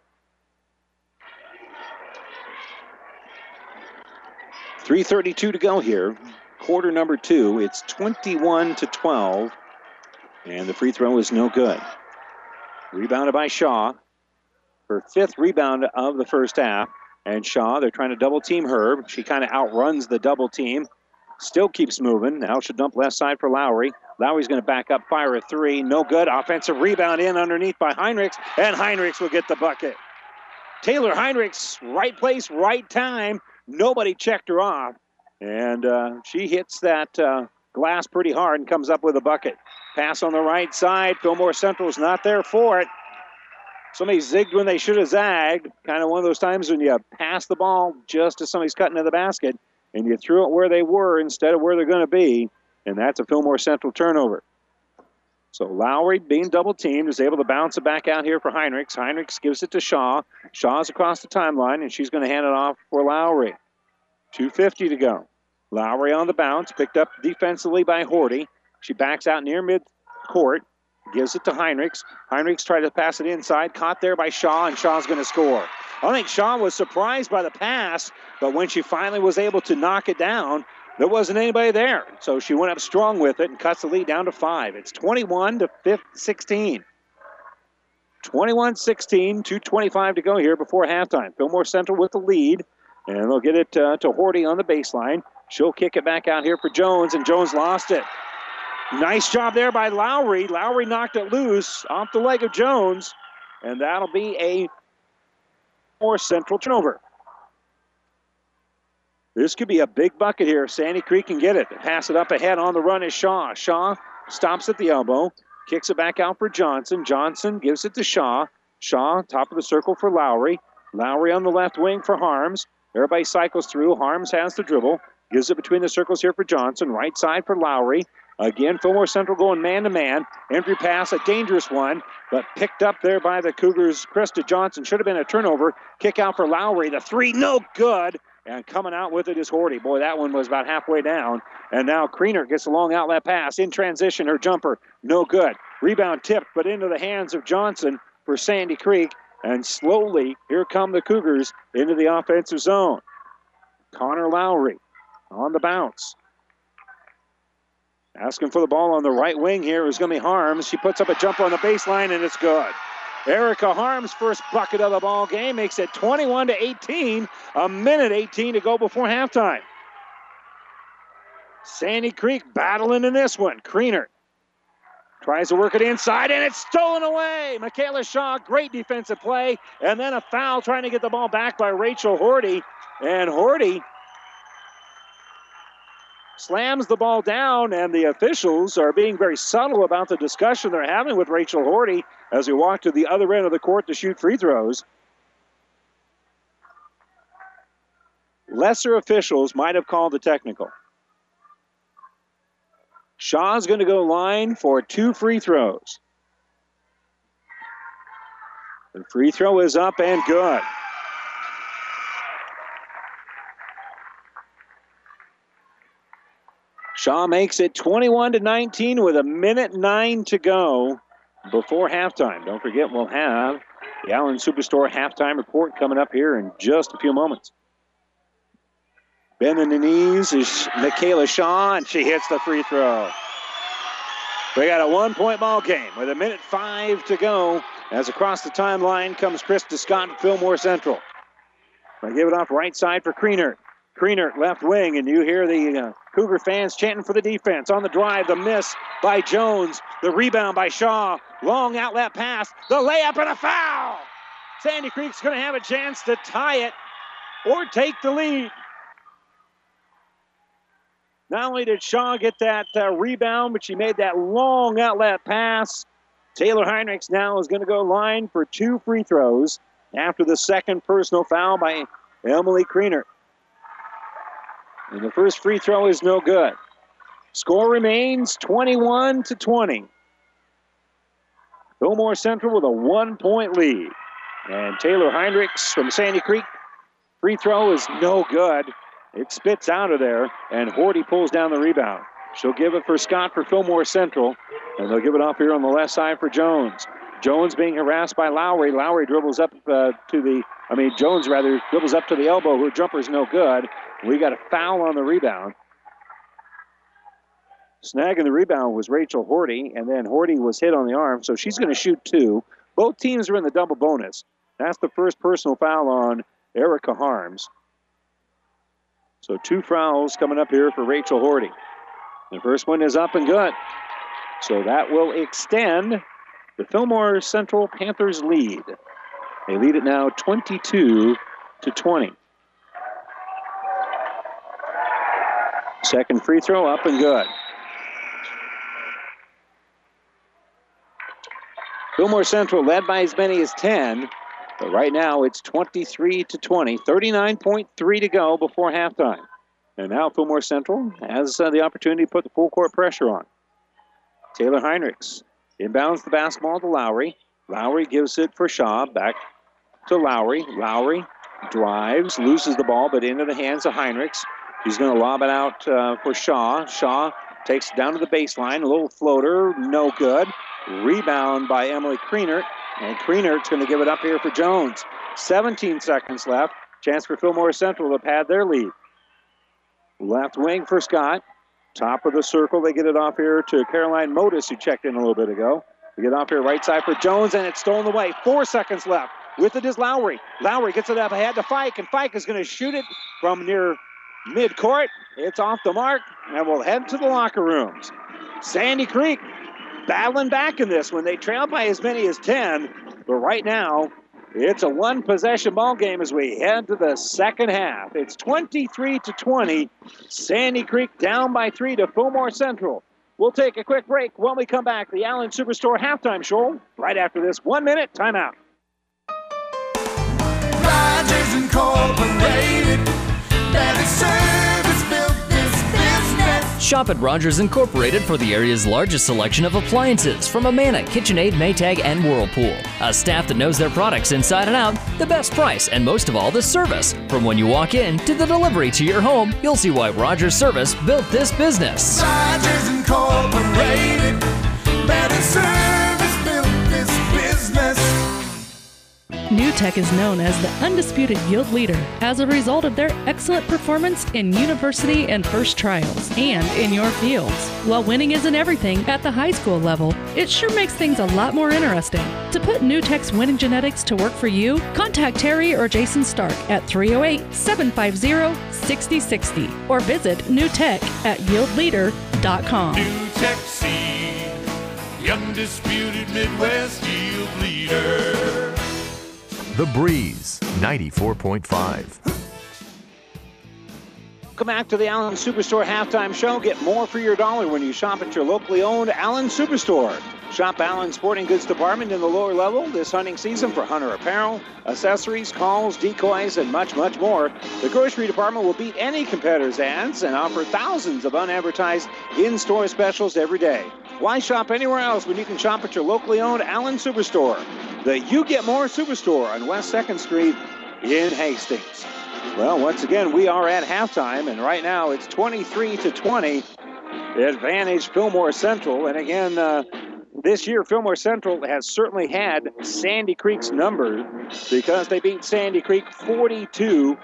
3:32 to go here. Quarter number 2. It's 21-12. And the free throw is no good. Rebounded by Shaw. Her 5th rebound of the first half. And Shaw, they're trying to double team her. She kind of outruns the double team. Still keeps moving. Now she'll dump left side for Lowry. Lowry's going to back up, fire a 3. No good. Offensive rebound in underneath by Heinrichs. And Heinrichs will get the bucket. Taylor Heinrichs, right place, right time. Nobody checked her off. And she hits that glass pretty hard and comes up with a bucket. Pass on the right side. Fillmore Central's not there for it. Somebody zigged when they should have zagged. Kind of one of those times when you pass the ball just as somebody's cutting to the basket and you threw it where they were instead of where they're going to be. And that's a Fillmore Central turnover. So Lowry, being double-teamed, is able to bounce it back out here for Heinrichs. Heinrichs gives it to Shaw. Shaw's across the timeline, and she's going to hand it off for Lowry. 2:50 to go. Lowry on the bounce, picked up defensively by Horty. She backs out near midcourt, gives it to Heinrichs. Heinrichs tried to pass it inside, caught there by Shaw, and Shaw's going to score. I think Shaw was surprised by the pass, but when she finally was able to knock it down, there wasn't anybody there. So she went up strong with it and cuts the lead down to 5. It's 21-16. 21-16, 2:25 to go here before halftime. Fillmore Central with the lead, and they'll get it to Horty on the baseline. She'll kick it back out here for Jones, and Jones lost it. Nice job there by Lowry. Lowry knocked it loose off the leg of Jones, and that'll be a Fillmore Central turnover. This could be a big bucket here if Sandy Creek can get it. Pass it up ahead on the run is Shaw. Shaw stops at the elbow, kicks it back out for Johnson. Johnson gives it to Shaw. Shaw, top of the circle for Lowry. Lowry on the left wing for Harms. Everybody cycles through. Harms has the dribble. Gives it between the circles here for Johnson. Right side for Lowry. Again, Fillmore Central going man-to-man. Entry pass, a dangerous one, but picked up there by the Cougars. Krista Johnson. Should have been a turnover. Kick out for Lowry. The 3, no good. And coming out with it is Horty. Boy, that one was about halfway down. And now Kriener gets a long outlet pass. In transition, her jumper, no good. Rebound tipped, but into the hands of Johnson for Sandy Creek. And slowly, here come the Cougars into the offensive zone. Connor Lowry on the bounce. Asking for the ball on the right wing here is going to be Harms. She puts up a jumper on the baseline, and it's good. Erica Harms' first bucket of the ball game makes it 21-18. A minute 18 to go before halftime. Sandy Creek battling in this one. Kriener tries to work it inside, and it's stolen away. Michaela Shaw, great defensive play, and then a foul trying to get the ball back by Rachel Horty. And Horty slams the ball down, and the officials are being very subtle about the discussion they're having with Rachel Horty as we walk to the other end of the court to shoot free throws. Lesser officials might have called the technical. Shaw's going to go line for 2 free throws. The free throw is up and good. Shaw makes it 21-19 with 1:09 to go before halftime. Don't forget, we'll have the Allen Superstore halftime report coming up here in just a few moments. Bending the knees is Michaela Shaw, and she hits the free throw. We got a 1-point ball game with 1:05 to go. As across the timeline comes Krista Scott at Fillmore Central. They give it off right side for Kreenert. Kreenert left wing, and you hear the Cougar fans chanting for the defense. On the drive, the miss by Jones. The rebound by Shaw. Long outlet pass. The layup and a foul. Sandy Creek's going to have a chance to tie it or take the lead. Not only did Shaw get that rebound, but she made that long outlet pass. Taylor Heinrichs now is going to go line for 2 free throws after the second personal foul by Emily Kreenert. And the first free throw is no good. Score remains 21-20. Fillmore Central with a 1-point lead. And Taylor Heinrichs from Sandy Creek, free throw is no good. It spits out of there, and Horty pulls down the rebound. She'll give it for Scott for Fillmore Central, and they'll give it off here on the left side for Jones. Jones being harassed by Lowry. Lowry dribbles up Jones dribbles up to the elbow. Her jumper's no good. We got a foul on the rebound. Snagging the rebound was Rachel Horty, and then Horty was hit on the arm, so she's going to shoot 2. Both teams are in the double bonus. That's the first personal foul on Erica Harms. So 2 fouls coming up here for Rachel Horty. The first one is up and good. So that will extend the Fillmore Central Panthers lead. They lead it now 22-20. Second free throw up and good. Fillmore Central led by as many as 10, but right now it's 23-20, 39.3 to go before halftime. And now Fillmore Central has the opportunity to put the full court pressure on. Taylor Heinrichs inbounds the basketball to Lowry. Lowry gives it for Shaw, back to Lowry. Lowry drives, loses the ball, but into the hands of Heinrichs. He's going to lob it out for Shaw. Shaw takes it down to the baseline. A little floater, no good. Rebound by Emily Kreenert. And Kreenert's going to give it up here for Jones. 17 seconds left. Chance for Fillmore Central to pad their lead. Left wing for Scott. Top of the circle. They get it off here to Caroline Modis, who checked in a little bit ago. They get off here right side for Jones, and it's stolen away. 4 seconds left. With it is Lowry. Lowry gets it up ahead to Fike, and Fike is going to shoot it from near midcourt. It's off the mark, and we'll head to the locker rooms. Sandy Creek battling back in this one. They trail by as many as 10, but right now it's a 1-possession ball game as we head to the second half. It's 23-20. Sandy Creek down by 3 to Fillmore Central. We'll take a quick break. When we come back, the Allen Superstore halftime show right after this 1-minute timeout. Rogers Incorporated, better service built this business. Shop at Rogers Incorporated for the area's largest selection of appliances from Amana, KitchenAid, Maytag, and Whirlpool. A staff that knows their products inside and out, the best price, and most of all, the service. From when you walk in to the delivery to your home, you'll see why Rogers Service built this business. Rogers Incorporated, better service built this business. NewTek is known as the undisputed yield leader as a result of their excellent performance in university and first trials and in your fields. While winning isn't everything at the high school level, it sure makes things a lot more interesting. To put NewTek's winning genetics to work for you, contact Terry or Jason Stark at 308-750-6060 or visit NewTek at yieldleader.com. NewTek Seed, the undisputed Midwest yield leader. The Breeze 94.5. Welcome back to the Allen Superstore halftime show. Get more for your dollar when you shop at your locally owned Allen Superstore. Shop Allen Sporting Goods Department in the lower level this hunting season for hunter apparel, accessories, calls, decoys, and much, much more. The grocery department will beat any competitor's ads and offer thousands of unadvertised in-store specials every day. Why shop anywhere else when you can shop at your locally owned Allen Superstore? the You Get More Superstore on West 2nd Street in Hastings. Well, once again, we are at halftime, and right now it's 23-20. Advantage Fillmore Central. And again, this year, Fillmore Central has certainly had Sandy Creek's number because they beat Sandy Creek 49-32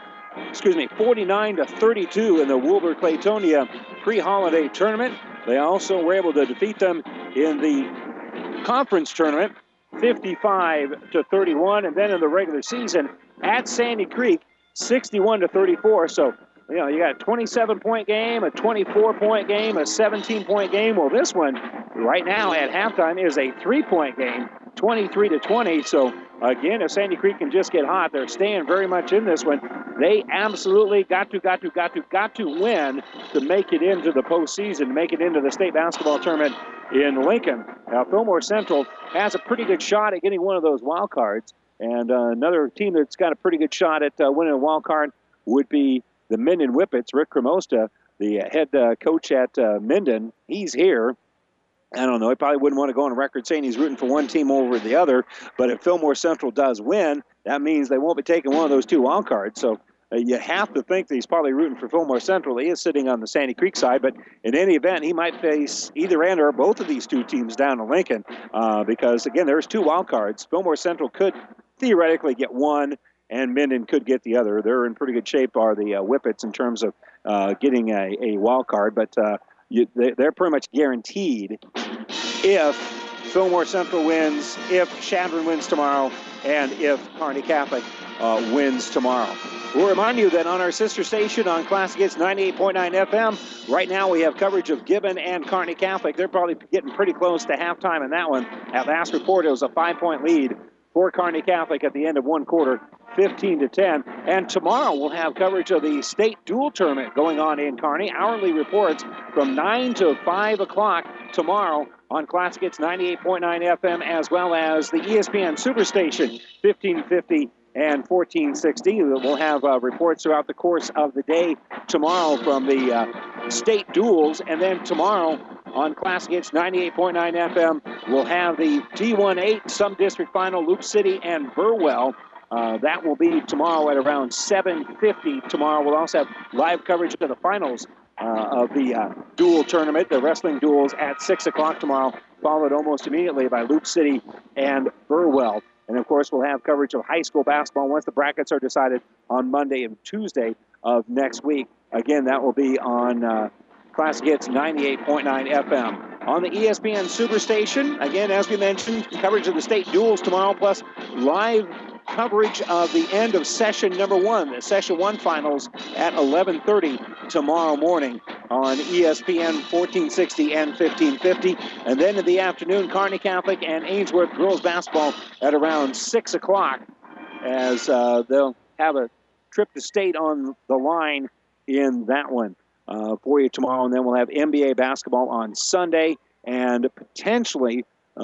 in the Wilbur-Claytonia pre-holiday tournament. They also were able to defeat them in the conference tournament 55-31, and then in the regular season at Sandy Creek 61-34. So, you know, you got a 27-point game, a 24-point game, a 17-point game. Well, this one right now at halftime is a 3-point game, 23-20. So, again, if Sandy Creek can just get hot, they're staying very much in this one. They absolutely got to win to make it into the postseason, make it into the state basketball tournament in Lincoln. Now, Fillmore Central has a pretty good shot at getting one of those wild cards. And another team that's got a pretty good shot at winning a wild card would be the Minden Whippets. Rick Cremosta, the head coach at Minden, he's here. I don't know. He probably wouldn't want to go on record saying he's rooting for one team over the other. But if Fillmore Central does win, that means they won't be taking one of those two wild cards. So you have to think that he's probably rooting for Fillmore Central. He is sitting on the Sandy Creek side. But in any event, he might face either end or both of these two teams down in Lincoln because, again, there's two wild cards. Fillmore Central could theoretically get one, and Minden could get the other. They're in pretty good shape, are the Whippets, in terms of getting a wild card. But they're pretty much guaranteed if Fillmore Central wins, if Chadron wins tomorrow, and if Kearney Catholic wins tomorrow. We'll remind you that on our sister station on Classic Hits 98.9 FM, right now we have coverage of Gibbon and Kearney Catholic. They're probably getting pretty close to halftime in that one. At last report, it was a 5-point lead for Kearney Catholic at the end of one quarter, 15-10. And tomorrow we'll have coverage of the state dual tournament going on in Kearney. Hourly reports from 9 to 5 o'clock tomorrow on Classic Hits 98.9 FM, as well as the ESPN Superstation 1550 and 1460. We'll have reports throughout the course of the day tomorrow from the state duels, and then tomorrow on Classic Hits 98.9 FM, we'll have the D1-8 sub-district final, Luke City and Burwell. That will be tomorrow at around 7:50 tomorrow. We'll also have live coverage of the finals of the dual tournament, the wrestling duels, at 6 o'clock tomorrow, followed almost immediately by Luke City and Burwell. And, of course, we'll have coverage of high school basketball once the brackets are decided on Monday and Tuesday of next week. Again, that will be on Classic Hits 98.9 FM. On the ESPN Superstation, again, as we mentioned, coverage of the state duels tomorrow, plus live coverage of the end of session number 1, the session 1 finals at 11:30 tomorrow morning on ESPN 1460 and 1550. And then in the afternoon, Kearney Catholic and Ainsworth girls basketball at around 6 o'clock as they'll have a trip to state on the line in that one for you tomorrow. And then we'll have NBA basketball on Sunday and potentially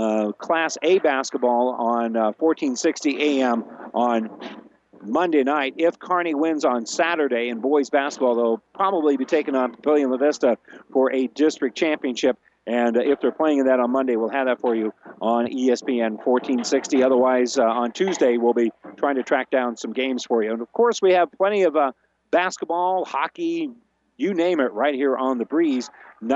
Class A basketball on 1460 AM on Monday night. If Kearney wins on Saturday in boys basketball, they'll probably be taking on Papillion La Vista for a district championship. And if they're playing in that on Monday, we'll have that for you on ESPN 1460. Otherwise, on Tuesday, we'll be trying to track down some games for you. And, of course, we have plenty of basketball, hockey, you name it, right here on The Breeze.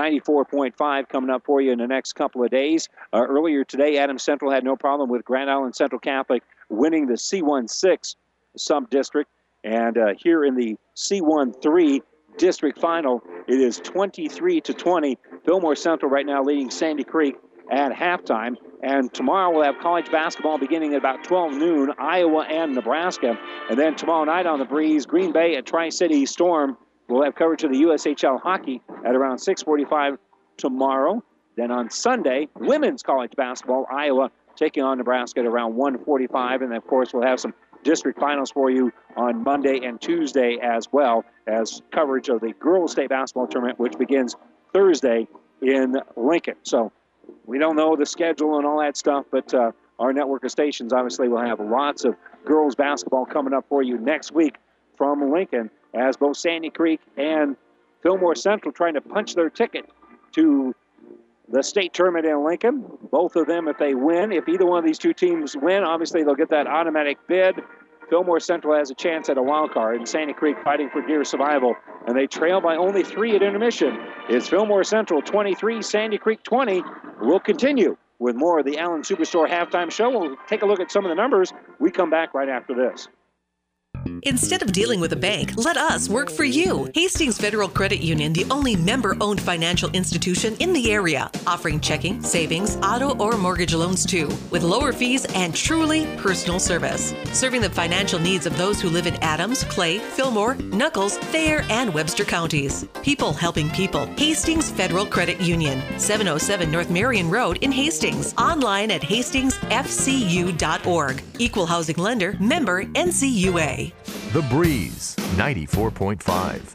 94.5 coming up for you in the next couple of days. Earlier today, Adams Central had no problem with Grand Island Central Catholic winning the C1-6 sub-district. And here in the C1-3 district final, it is 23-20. Fillmore Central right now leading Sandy Creek at halftime. And tomorrow we'll have college basketball beginning at about 12 noon, Iowa and Nebraska. And then tomorrow night on The Breeze, Green Bay at Tri-City Storm. We'll have coverage of the USHL hockey at around 6:45 tomorrow. Then on Sunday, women's college basketball, Iowa taking on Nebraska at around 1:45. And, of course, we'll have some district finals for you on Monday and Tuesday, as well as coverage of the girls' state basketball tournament, which begins Thursday in Lincoln. So we don't know the schedule and all that stuff, but our network of stations obviously will have lots of girls' basketball coming up for you next week from Lincoln, as both Sandy Creek and Fillmore Central trying to punch their ticket to the state tournament in Lincoln. Both of them, if they win, if either one of these two teams win, obviously they'll get that automatic bid. Fillmore Central has a chance at a wild card, and Sandy Creek fighting for dear survival. And they trail by only 3 at intermission. It's Fillmore Central 23, Sandy Creek 20. We'll continue with more of the Allen Superstore halftime show. We'll take a look at some of the numbers. We come back right after this. Instead of dealing with a bank, let us work for you. Hastings Federal Credit Union, the only member-owned financial institution in the area, offering checking, savings, auto, or mortgage loans too, with lower fees and truly personal service. Serving the financial needs of those who live in Adams, Clay, Fillmore, Nuckolls, Thayer, and Webster counties. People helping people. Hastings Federal Credit Union, 707 North Marion Road in Hastings. Online at hastingsfcu.org. Equal housing lender, member NCUA. The Breeze 94.5.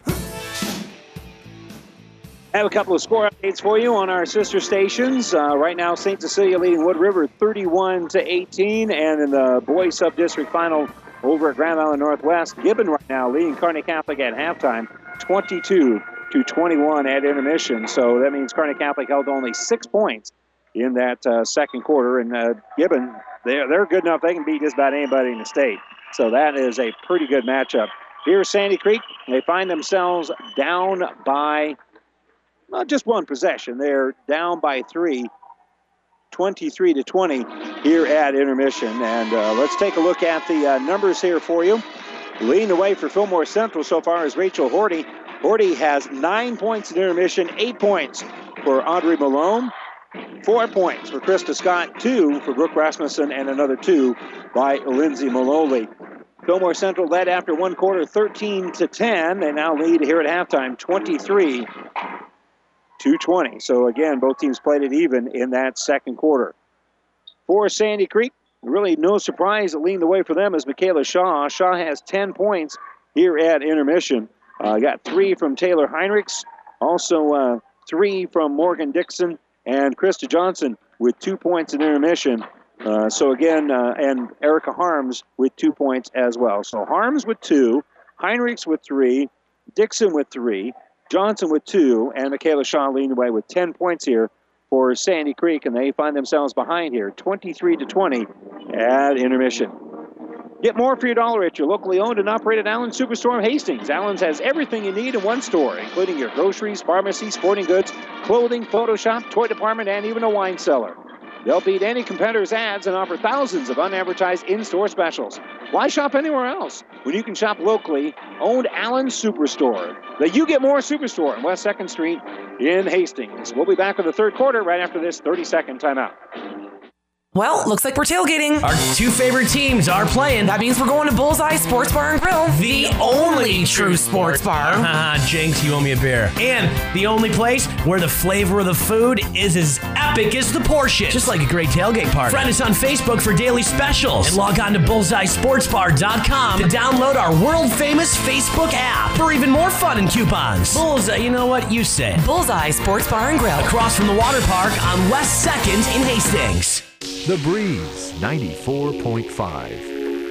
I have a couple of score updates for you on our sister stations. Right now, St. Cecilia leading Wood River 31-18, and in the boys sub-district final over at Grand Island Northwest, Gibbon right now leading Kearney Catholic at halftime, 22-21 at intermission. So that means Kearney Catholic held only 6 points in that second quarter, and Gibbon, they're good enough they can beat just about anybody in the state. So that is a pretty good matchup. Here's Sandy Creek. They find themselves down by not just one possession. They're down by 3, 23-20 here at intermission. And let's take a look at the numbers here for you. Leading the way for Fillmore Central so far is Rachel Horty. Horty has 9 points in intermission, 8 points for Audrey Malone, 4 points for Krista Scott, 2 for Brooke Rasmussen, and another 2 by Lindsay Maloli. Fillmore Central led after one quarter 13-10. They now lead here at halftime 23-20. So again, both teams played it even in that second quarter. For Sandy Creek, really no surprise that leading the way for them is Michaela Shaw. Shaw has 10 points here at intermission. Got 3 from Taylor Heinrichs, also 3 from Morgan Dixon, and Krista Johnson with 2 points in intermission. So again, and Erica Harms with 2 points as well. So Harms with 2, Heinrichs with 3, Dixon with 3, Johnson with 2, and Michaela Shaw leading the way with 10 points here for Sandy Creek, and they find themselves behind here, 23-20 at intermission. Get more for your dollar at your locally owned and operated Allen Superstore in Hastings. Allen's has everything you need in one store, including your groceries, pharmacy, sporting goods, clothing, photo shop, toy department, and even a wine cellar. They'll beat any competitor's ads and offer thousands of unadvertised in-store specials. Why shop anywhere else when you can shop locally owned Allen Superstore? The You Get More Superstore on West 2nd Street in Hastings. We'll be back with the third quarter right after this 30-second timeout. Well, looks like we're tailgating. Our 2 favorite teams are playing. That means we're going to Bullseye Sports Bar and Grill. The only true sports bar. Jinx, you owe me a beer. And the only place where the flavor of the food is as epic as the portion. Just like a great tailgate party. Friend us on Facebook for daily specials. And log on to bullseyesportsbar.com to download our world-famous Facebook app for even more fun and coupons. Bullseye, you know what? You say. Bullseye Sports Bar and Grill. Across from the water park on West 2nd in Hastings. The Breeze 94.5.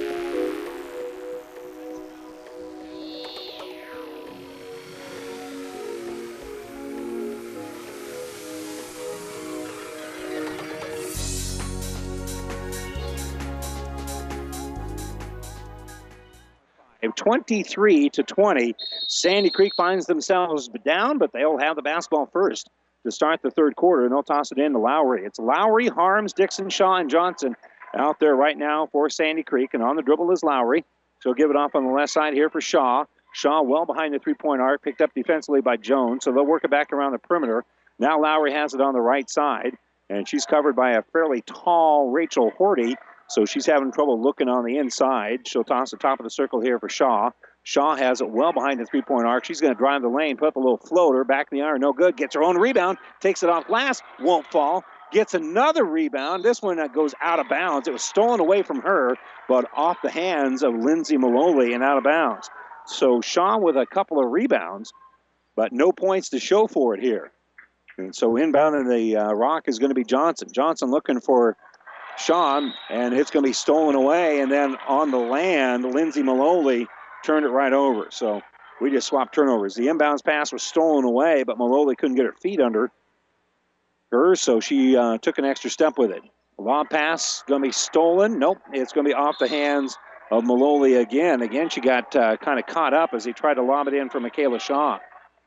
At 23-20, Sandy Creek finds themselves down, but they'll have the basketball first to start the third quarter, and they'll toss it in to Lowry. It's Lowry, Harms, Dixon, Shaw, and Johnson out there right now for Sandy Creek, and on the dribble is Lowry. She'll give it off on the left side here for Shaw. Shaw well behind the three-point arc, picked up defensively by Jones, so they'll work it back around the perimeter. Now Lowry has it on the right side, and she's covered by a fairly tall Rachel Horty, so she's having trouble looking on the inside. She'll toss the top of the circle here for Shaw. Shaw has it well behind the three-point arc. She's going to drive the lane, put up a little floater, back in the iron, no good. Gets her own rebound, takes it off glass, won't fall. Gets another rebound. This one goes out of bounds. It was stolen away from her, but off the hands of Lindsay Maloli and out of bounds. So Shaw with a couple of rebounds, but no points to show for it here. And so inbound in the rock is going to be Johnson. Johnson looking for Shaw, and it's going to be stolen away. And then on the land, Lindsay Maloli turned it right over. So we just swapped turnovers. The inbounds pass was stolen away, but Maloli couldn't get her feet under her, so she took an extra step with it. Lob pass going to be stolen. Nope, it's going to be off the hands of Maloli again. Again, she got kind of caught up as he tried to lob it in for Michaela Shaw.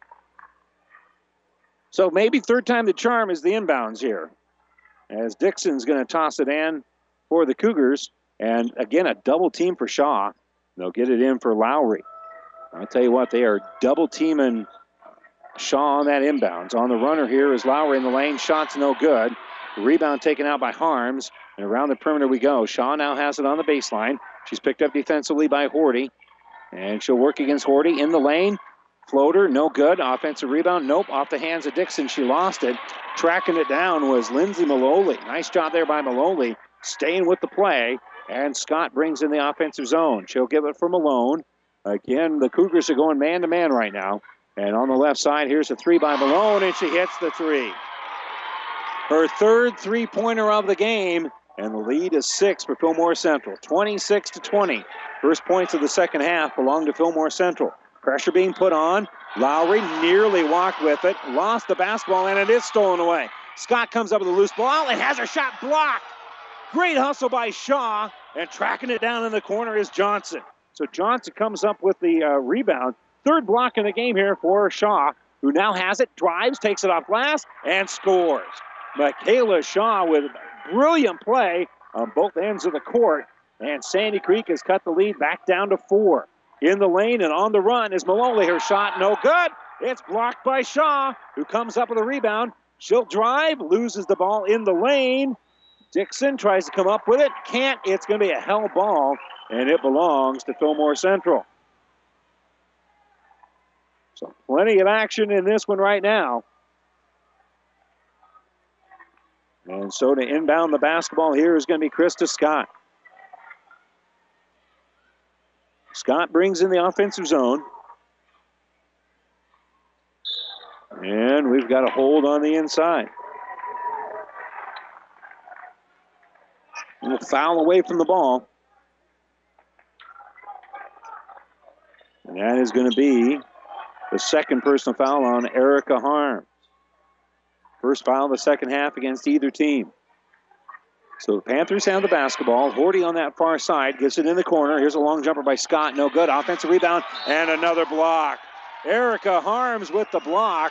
So maybe third time the charm is the inbounds here, as Dixon's going to toss it in for the Cougars. And again, a double team for Shaw. They'll get it in for Lowry. I'll tell you what, they are double teaming Shaw on that inbounds. On the runner here is Lowry in the lane. Shot's no good. The rebound taken out by Harms. And around the perimeter we go. Shaw now has it on the baseline. She's picked up defensively by Horty. And she'll work against Horty in the lane. Floater, no good. Offensive rebound, nope. Off the hands of Dixon. She lost it. Tracking it down was Lindsay Maloli. Nice job there by Maloli. Staying with the play. And Scott brings in the offensive zone. She'll give it for Malone. Again, the Cougars are going man-to-man right now. And on the left side, here's a three by Malone, and she hits the three. Her third three-pointer of the game, and the lead is 6 for Fillmore Central. 26-20. First points of the second half belong to Fillmore Central. Pressure being put on. Lowry nearly walked with it. Lost the basketball, and it is stolen away. Scott comes up with a loose ball and has her shot blocked. Great hustle by Shaw, and tracking it down in the corner is Johnson. So Johnson comes up with the rebound. Third block in the game here for Shaw, who now has it, drives, takes it off glass, and scores. Michaela Shaw with brilliant play on both ends of the court, and Sandy Creek has cut the lead back down to 4. In the lane and on the run is Maloli. Her shot no good. It's blocked by Shaw, who comes up with a rebound. She'll drive, loses the ball in the lane. Dixon tries to come up with it. Can't. It's going to be a held ball, and it belongs to Fillmore Central. So plenty of action in this one right now. And so to inbound the basketball here is going to be Krista Scott. Scott brings in the offensive zone. And we've got a hold on the inside. A little foul away from the ball. And that is going to be the second personal foul on Erica Harms. First foul of the second half against either team. So the Panthers have the basketball. Horty on that far side gets it in the corner. Here's a long jumper by Scott. No good. Offensive rebound and another block. Erica Harms with the block.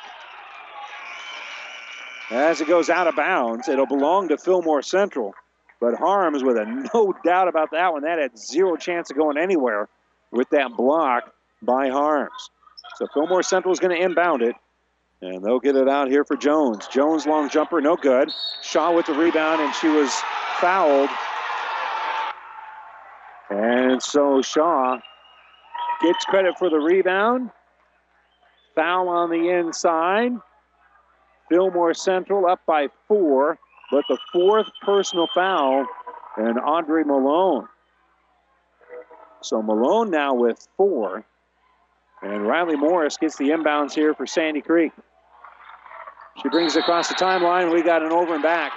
As it goes out of bounds, it'll belong to Fillmore Central. But Harms with a no doubt about that one. That had zero chance of going anywhere with that block by Harms. So Fillmore Central is going to inbound it. And they'll get it out here for Jones. Jones long jumper, no good. Shaw with the rebound, and she was fouled. And so Shaw gets credit for the rebound. Foul on the inside. Fillmore Central up by 4, but the fourth personal foul, and Audrey Malone. So Malone now with 4. And Riley Morris gets the inbounds here for Sandy Creek. She brings it across the timeline. We got an over and back.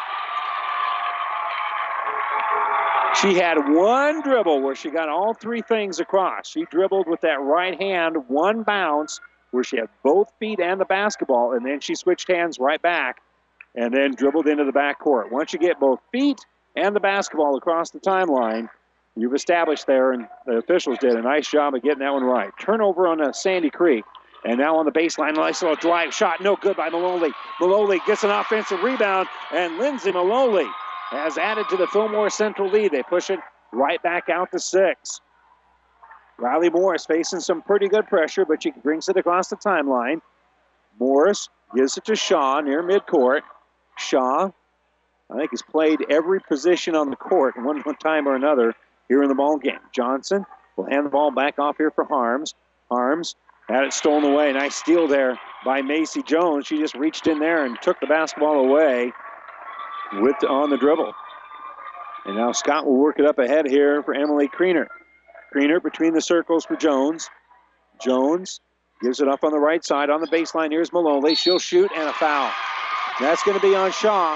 She had one dribble where she got all three things across. She dribbled with that right hand, one bounce, where she had both feet and the basketball, and then she switched hands right back and then dribbled into the backcourt. Once you get both feet and the basketball across the timeline, you've established there, and the officials did a nice job of getting that one right. Turnover on Sandy Creek, and now on the baseline, nice little drive shot, no good by Maloli. Maloli gets an offensive rebound, and Lindsay Maloli has added to the Fillmore Central lead. They push it right back out to 6. Riley Morris facing some pretty good pressure, but she brings it across the timeline. Morris gives it to Shaw near midcourt. Shaw, I think, has played every position on the court one time or another here in the ball game. Johnson will hand the ball back off here for Harms. Harms had it stolen away. Nice steal there by Macy Jones. She just reached in there and took the basketball away on the dribble. And now Scott will work it up ahead here for Emily Kriener. Kriener between the circles for Jones. Jones gives it up on the right side. On the baseline, here's Maloli. She'll shoot, and a foul. That's going to be on Shaw.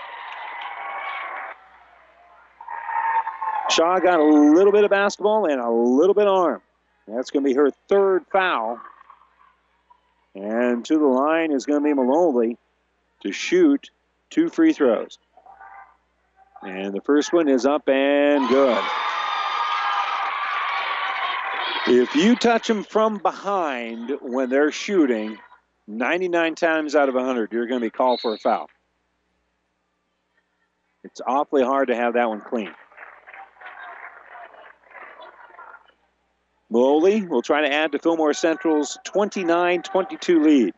Shaw got a little bit of basketball and a little bit of arm. That's going to be her third foul. And to the line is going to be Maloli. to shoot 2 free throws. And the first one is up and good. If you touch them from behind when they're shooting, 99 times out of 100, you're going to be called for a foul. It's awfully hard to have that one clean. Maloli will try to add to Fillmore Central's 29-22 lead.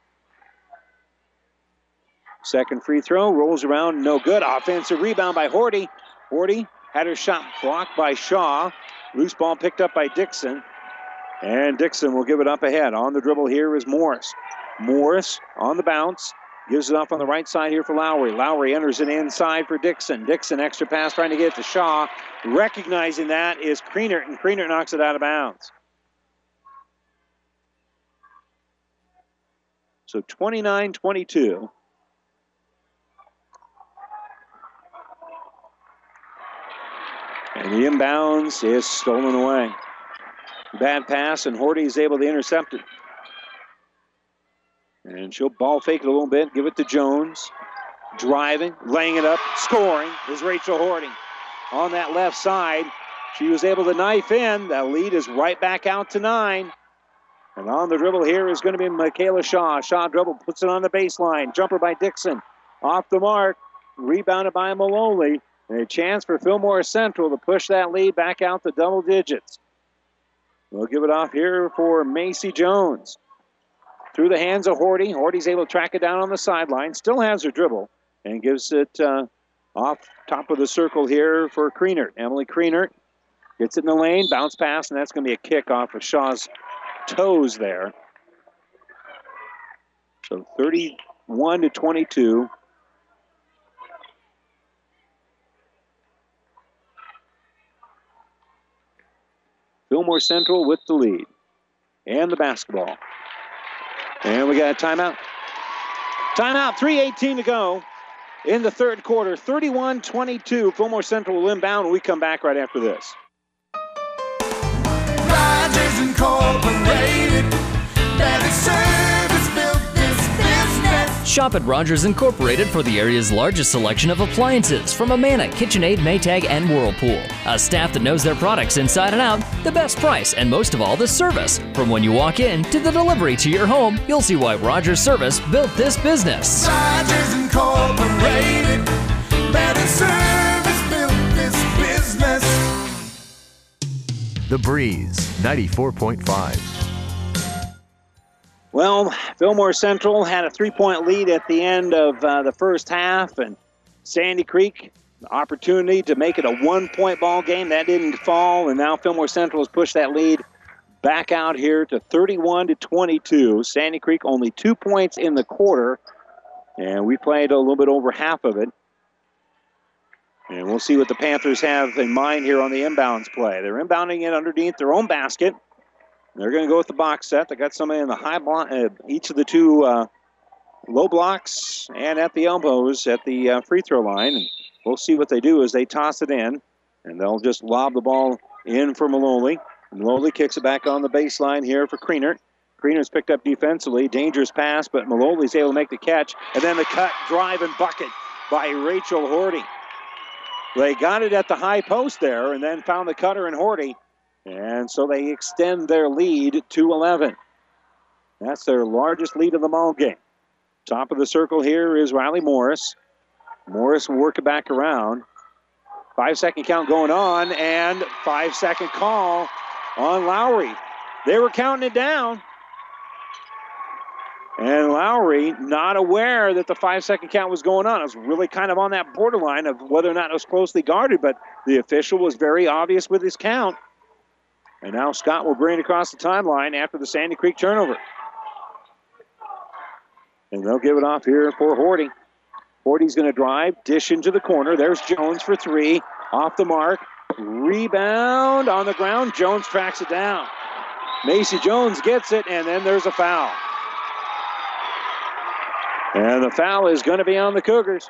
Second free throw, rolls around, no good. Offensive rebound by Horty. Horty had her shot blocked by Shaw. Loose ball picked up by Dixon. And Dixon will give it up ahead. On the dribble here is Morris. Morris on the bounce. Gives it off on the right side here for Lowry. Lowry enters it inside for Dixon. Dixon, extra pass, trying to get it to Shaw. Recognizing that is Kreenert, and Kreenert knocks it out of bounds. So 29-22. And the inbounds is stolen away. Bad pass, and Horty is able to intercept it. And she'll ball fake it a little bit, give it to Jones. Driving, laying it up, scoring is Rachel Horty. On that left side, she was able to knife in. That lead is right back out to 9. And on the dribble here is going to be Michaela Shaw. Shaw dribble, puts it on the baseline. Jumper by Dixon. Off the mark, rebounded by Maloli. And a chance for Fillmore Central to push that lead back out to double digits. We'll give it off here for Macy Jones. Through the hands of Horty. Horty's able to track it down on the sideline. Still has her dribble. And gives it off top of the circle here for Kreenert. Emily Kreenert gets it in the lane. Bounce pass, and that's going to be a kick off of Shaw's toes there. So 31-22. Fillmore Central with the lead. And the basketball. And we got a timeout. Timeout, 3:18 to go in the third quarter. 31-22. Fillmore Central will inbound when we come back right after this. Rogers Incorporated. Better service built this business. Shop at Rogers Incorporated for the area's largest selection of appliances from Amana, KitchenAid, Maytag, and Whirlpool. A staff that knows their products inside and out, the best price, and most of all, the service. From when you walk in to the delivery to your home, you'll see why Rogers Service built this business. Rogers Incorporated. Better service built this business. The Breeze 94.5. Well, Fillmore Central had a 3-point lead at the end of the first half, and Sandy Creek, opportunity to make it a 1-point ball game. That didn't fall, and now Fillmore Central has pushed that lead back out here to 31-22. Sandy Creek only 2 points in the quarter, and we played a little bit over half of it. And we'll see what the Panthers have in mind here on the inbounds play. They're inbounding it underneath their own basket. They're going to go with the box set. They got somebody in the high block, each of the two low blocks and at the elbows at the free throw line. And we'll see what they do as they toss it in, and they'll just lob the ball in for Maloli. Maloli kicks it back on the baseline here for Kreenert. Kreenert's picked up defensively. Dangerous pass, but Maloli's able to make the catch. And then the cut, drive, and bucket by Rachel Horty. They got it at the high post there and then found the cutter in Horty. And so they extend their lead to 11. That's their largest lead of the ball game. Top of the circle here is Riley Morris. Morris will work it back around. 5-second count going on, and 5-second call on Lowry. They were counting it down. And Lowry, not aware that the 5-second count was going on. It was really kind of on that borderline of whether or not it was closely guarded, but the official was very obvious with his count. And now Scott will bring it across the timeline after the Sandy Creek turnover. And they'll give it off here for Horty. Horty's going to drive, dish into the corner. There's Jones for 3. Off the mark. Rebound on the ground. Jones tracks it down. Macy Jones gets it, and then there's a foul. And the foul is going to be on the Cougars.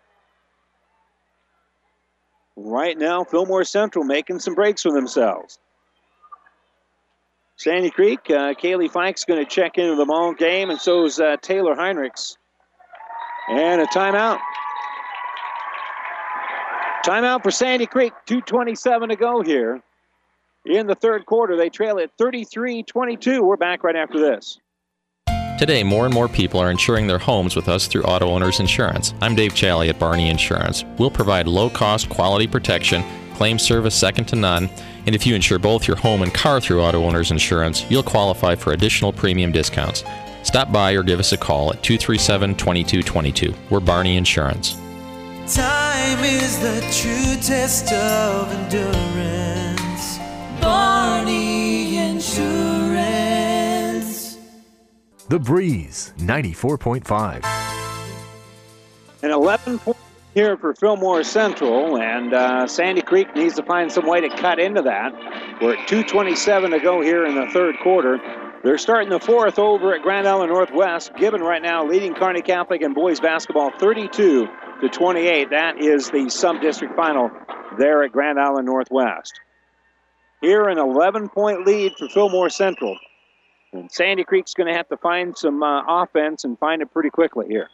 Right now, Fillmore Central making some breaks for themselves. Sandy Creek, Kaylee Fike's going to check into the ball game, and so is Taylor Heinrichs. And a timeout. Timeout for Sandy Creek. 2:27 to go here in the third quarter. They trail at 33-22. We're back right after this. Today, more and more people are insuring their homes with us through Auto Owners Insurance. I'm Dave Challey at Barney Insurance. We'll provide low-cost, quality protection, claim service second to none, and if you insure both your home and car through Auto Owners Insurance, you'll qualify for additional premium discounts. Stop by or give us a call at 237-2222. We're Barney Insurance. Time is the true test of endurance. Barney Insurance. The Breeze, 94.5. An 11-point here for Fillmore Central, and Sandy Creek needs to find some way to cut into that. We're at 2:27 to go here in the third quarter. They're starting the fourth over at Grand Island Northwest. Gibbon right now leading Kearney Catholic in boys basketball 32-28. That is the sub-district final there at Grand Island Northwest. Here an 11-point lead for Fillmore Central. And Sandy Creek's going to have to find some offense and find it pretty quickly here.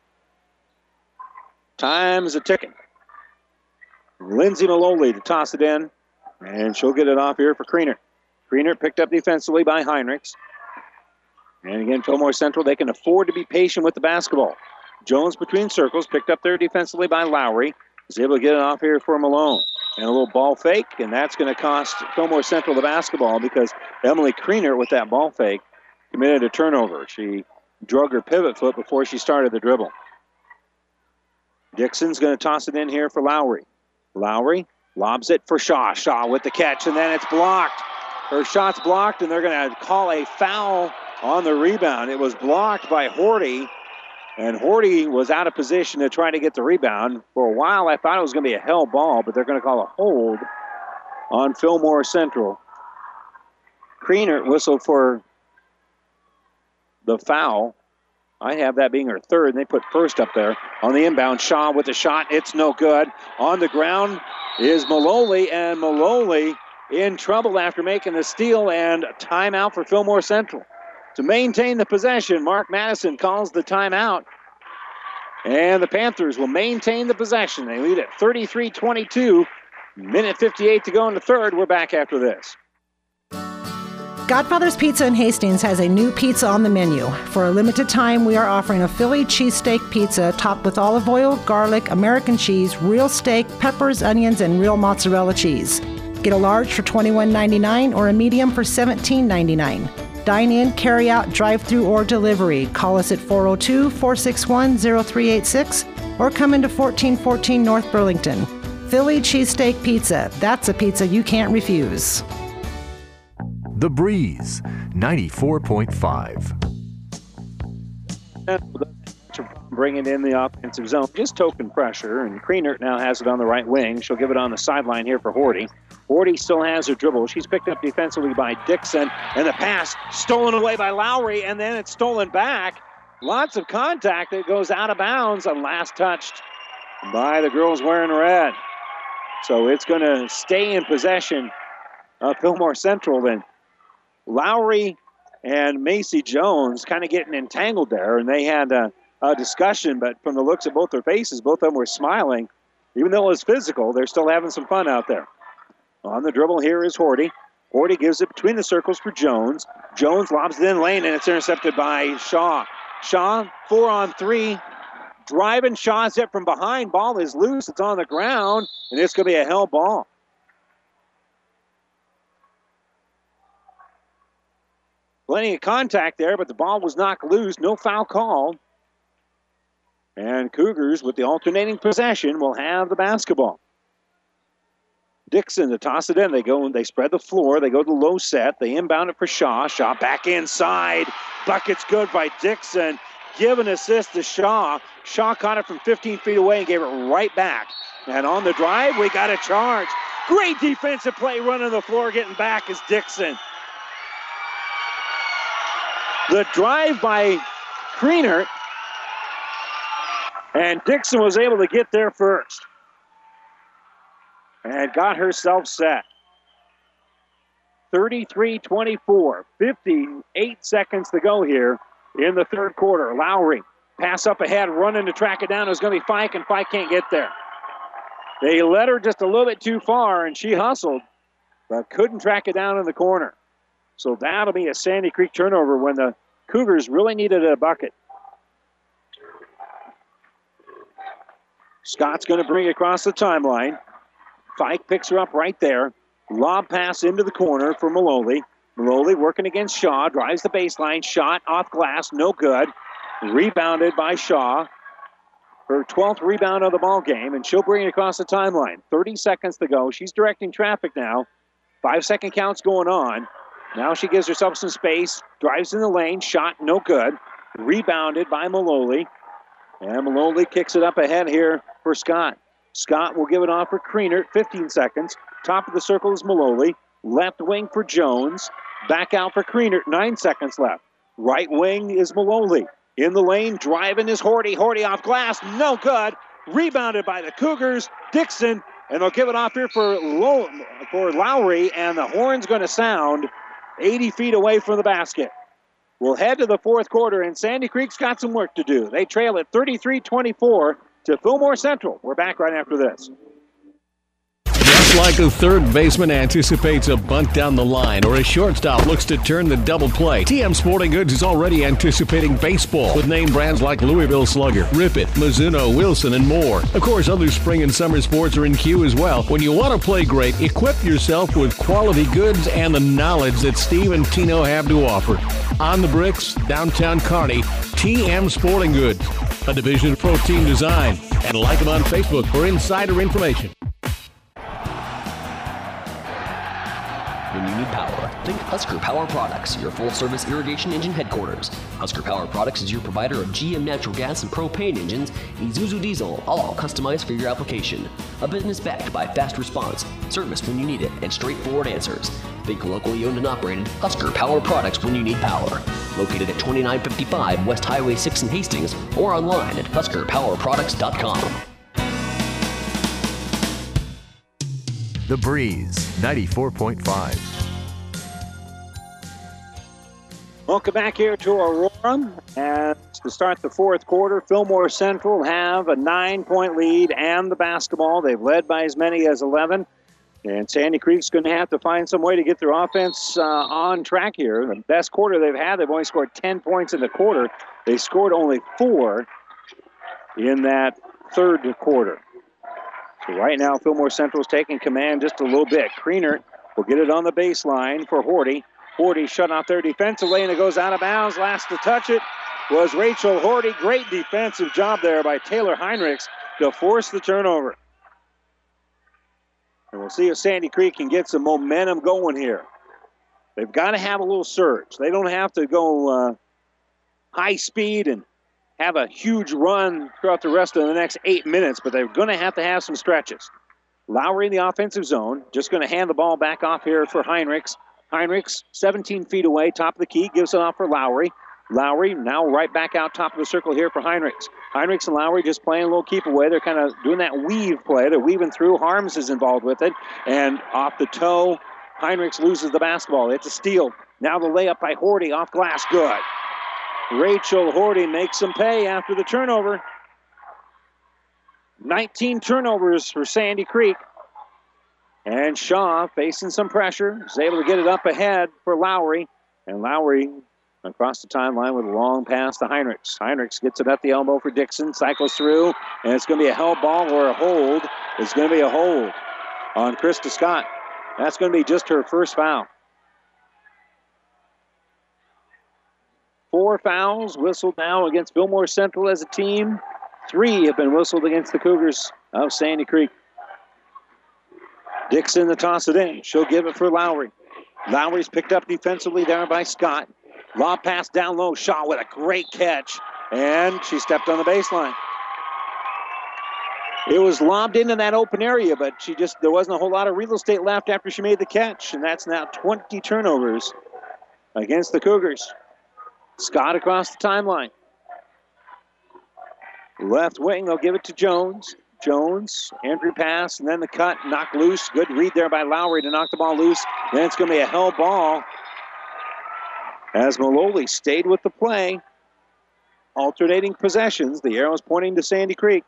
Time's a ticking. Lindsay Maloli to toss it in, and she'll get it off here for Kreener. Kreener picked up defensively by Heinrichs. And again, Fillmore Central, they can afford to be patient with the basketball. Jones between circles, picked up there defensively by Lowry. Is able to get it off here for Malone. And a little ball fake, and that's going to cost Fillmore Central the basketball because Emily Kreener, with that ball fake, committed a turnover. She drug her pivot foot before she started the dribble. Dixon's going to toss it in here for Lowry. Lowry lobs it for Shaw. Shaw with the catch, and then it's blocked. Her shot's blocked, and they're going to call a foul on the rebound. It was blocked by Horty, and Horty was out of position to try to get the rebound. For a while, I thought it was going to be a held ball, but they're going to call a hold on Fillmore Central. Kreener whistled for the foul. I have that being her third, and they put first up there on the inbound. Shaw with the shot. It's no good. On the ground is Maloli, and Maloli in trouble after making the steal, and a timeout for Fillmore Central. To maintain the possession, Mark Madison calls the timeout, and the Panthers will maintain the possession. They lead at 33-22. Minute 58 to go in the third. We're back after this. Godfather's Pizza in Hastings has a new pizza on the menu. For a limited time, we are offering a Philly cheesesteak pizza topped with olive oil, garlic, American cheese, real steak, peppers, onions, and real mozzarella cheese. Get a large for $21.99 or a medium for $17.99. Dine in, carry out, drive-through, or delivery. Call us at 402-461-0386 or come into 1414 North Burlington. Philly cheesesteak pizza. That's a pizza you can't refuse. The Breeze, 94.5. Bringing in the offensive zone. Just token pressure, and Kreener now has it on the right wing. She'll give it on the sideline here for Horty. Horty still has her dribble. She's picked up defensively by Dixon, and the pass stolen away by Lowry, and then it's stolen back. Lots of contact. It goes out of bounds and last touched by the girls wearing red. So it's going to stay in possession of Fillmore Central. And Lowry and Macy Jones kind of getting entangled there, and they had a discussion, but from the looks of both their faces, both of them were smiling. Even though it was physical, they're still having some fun out there. On the dribble here is Horty. Horty gives it between the circles for Jones. Jones lobs it in lane, and it's intercepted by Shaw. Shaw, 4-on-3. Driving Shaw's it from behind. Ball is loose. It's on the ground, and it's going to be a held ball. Plenty of contact there, but the ball was knocked loose. No foul called. And Cougars, with the alternating possession, will have the basketball. Dixon to toss it in. They go and they spread the floor. They go to the low set. They inbound it for Shaw. Shaw back inside. Bucket's good by Dixon. Give an assist to Shaw. Shaw caught it from 15 feet away and gave it right back. And on the drive, we got a charge. Great defensive play running the floor. Getting back is Dixon. The drive by Kreener. And Dixon was able to get there first. And got herself set. 33-24. 58 seconds to go here in the third quarter. Lowry Pass up ahead, running to track it down is going to be Fike, and Fike can't get there. They let her just a little bit too far, and she hustled, but couldn't track it down in the corner. So that'll be a Sandy Creek turnover when the Cougars really needed a bucket. Scott's going to bring it across the timeline. Fike picks her up right there. Lob pass into the corner for Maloli. Maloli working against Shaw, drives the baseline, shot off glass, no good. Rebounded by Shaw. Her 12th rebound of the ball game, and she'll bring it across the timeline. 30 seconds to go. She's directing traffic now. 5-second counts going on. Now she gives herself some space, drives in the lane, shot no good. Rebounded by Maloli. And Maloli kicks it up ahead here for Scott. Scott will give it off for Kreenert, 15 seconds. Top of the circle is Maloli. Left wing for Jones. Back out for Kreenert, 9 seconds left. Right wing is Maloli. In the lane, driving is Horty. Horty off glass, no good. Rebounded by the Cougars. Dixon, and they'll give it off here for Lowry, and the horn's going to sound 80 feet away from the basket. We'll head to the fourth quarter, and Sandy Creek's got some work to do. They trail at 33-24 to Fillmore Central. We're back right after this. Just like a third baseman anticipates a bunt down the line or a shortstop looks to turn the double play, TM Sporting Goods is already anticipating baseball with name brands like Louisville Slugger, Rip It, Mizuno, Wilson, and more. Of course, other spring and summer sports are in queue as well. When you want to play great, equip yourself with quality goods and the knowledge that Steve and Tino have to offer. On the Bricks, downtown Kearney, TM Sporting Goods, a division of Pro Team Design. And like them on Facebook for insider information. When you need power, think Husker Power Products, your full-service irrigation engine headquarters. Husker Power Products is your provider of GM natural gas and propane engines, Isuzu diesel, all customized for your application. A business backed by fast response, service when you need it, and straightforward answers. Think locally owned and operated Husker Power Products when you need power. Located at 2955 West Highway 6 in Hastings, or online at huskerpowerproducts.com. The Breeze, 94.5. Welcome back here to Aurora. And to start the fourth quarter, Fillmore Central have a 9-point lead and the basketball. They've led by as many as 11. And Sandy Creek's going to have to find some way to get their offense on track here. The best quarter they've had, they've only scored 10 points in the quarter. They scored only 4 in that third quarter. So right now, Fillmore Central's taking command just a little bit. Kreenert will get it on the baseline for Horty. Horty shut out there defensively, and it goes out of bounds. Last to touch it was Rachel Horty. Great defensive job there by Taylor Heinrichs to force the turnover. And we'll see if Sandy Creek can get some momentum going here. They've got to have a little surge. They don't have to go high speed and have a huge run throughout the rest of the next 8 minutes, but they're going to have some stretches. Lowry in the offensive zone, just going to hand the ball back off here for Heinrichs. Heinrichs, 17 feet away, top of the key, gives it off for Lowry. Lowry now right back out top of the circle here for Heinrichs. Heinrichs and Lowry just playing a little keep away. They're kind of doing that weave play. They're weaving through. Harms is involved with it. And off the toe, Heinrichs loses the basketball. It's a steal. Now the layup by Horty off glass. Good. Rachel Horty makes them pay after the turnover. 19 turnovers for Sandy Creek. And Shaw facing some pressure. Is able to get it up ahead for Lowry. And Lowry across the timeline with a long pass to Heinrichs. Heinrichs gets it at the elbow for Dixon. Cycles through. And it's going to be a held ball or a hold. It's going to be a hold on Krista Scott. That's going to be just her first foul. 4 fouls whistled now against Fillmore Central as a team. 3 have been whistled against the Cougars of Sandy Creek. Dixon to toss it in. She'll give it for Lowry. Lowry's picked up defensively there by Scott. Lob pass down low. Shaw with a great catch. And she stepped on the baseline. It was lobbed into that open area, but there wasn't a whole lot of real estate left after she made the catch. And that's now 20 turnovers against the Cougars. Scott across the timeline. Left wing, they'll give it to Jones. Jones, entry pass, and then the cut, knocked loose. Good read there by Lowry to knock the ball loose. Then it's going to be a held ball as Maloli stayed with the play. alternating possessions. The arrow's pointing to Sandy Creek.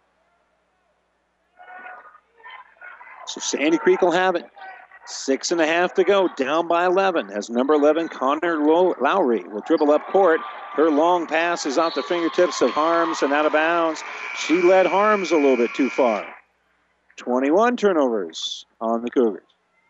So Sandy Creek will have it. 6.5 to go, down by 11 as number 11, Connor Lowry, will dribble up court. Her long pass is off the fingertips of Harms and out of bounds. She led Harms a little bit too far. 21 turnovers on the Cougars.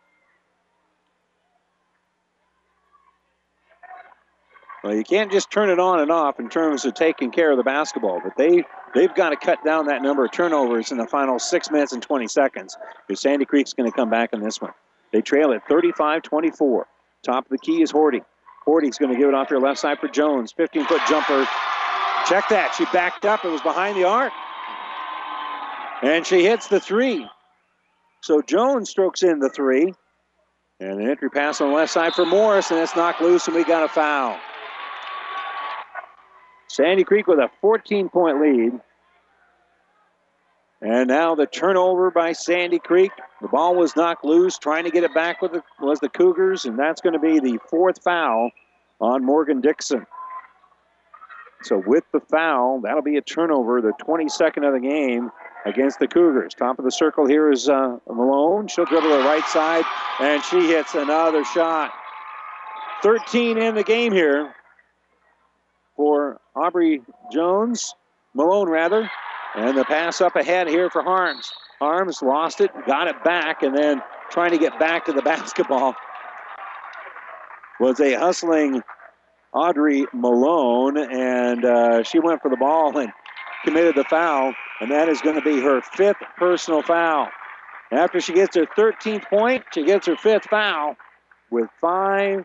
Well, you can't just turn it on and off in terms of taking care of the basketball, but they've got to cut down that number of turnovers in the final 6 minutes and 20 seconds because Sandy Creek's going to come back in this one. They trail at 35-24. Top of the key is Horty. Horty's going to give it off to her left side for Jones. 15-foot jumper. Check that. She backed up. It was behind the arc. And she hits the three. So Jones strokes in the three. And an entry pass on the left side for Morris, and it's knocked loose, and we got a foul. Sandy Creek with a 14-point lead. And now the turnover by Sandy Creek. The ball was knocked loose. Trying to get it back was the Cougars, and that's going to be the fourth foul on Morgan Dixon. So with the foul, that'll be a turnover, the 22nd of the game against the Cougars. Top of the circle here is Malone. She'll dribble to the right side, and she hits another shot. 13 in the game here for Aubrey Jones. Malone, rather. And the pass up ahead here for Harms. Harms lost it, got it back, and then trying to get back to the basketball was a hustling Audrey Malone, and she went for the ball and committed the foul, and that is going to be her fifth personal foul. After she gets her 13th point, she gets her fifth foul with 5:36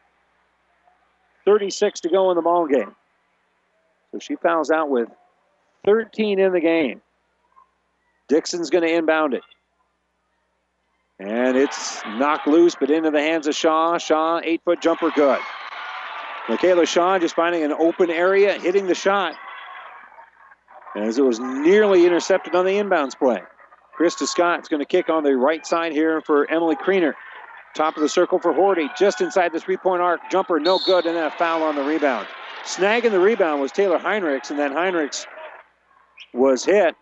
to go in the ball game. So she fouls out with 13 in the game. Dixon's going to inbound it. And it's knocked loose, but into the hands of Shaw. Shaw, 8-foot jumper, good. Michaela Shaw just finding an open area, hitting the shot, as it was nearly intercepted on the inbounds play. Krista Scott's going to kick on the right side here for Emily Kriener. Top of the circle for Horty, just inside the three-point arc. Jumper, no good, and then a foul on the rebound. Snagging the rebound was Taylor Heinrichs, and then Heinrichs was hit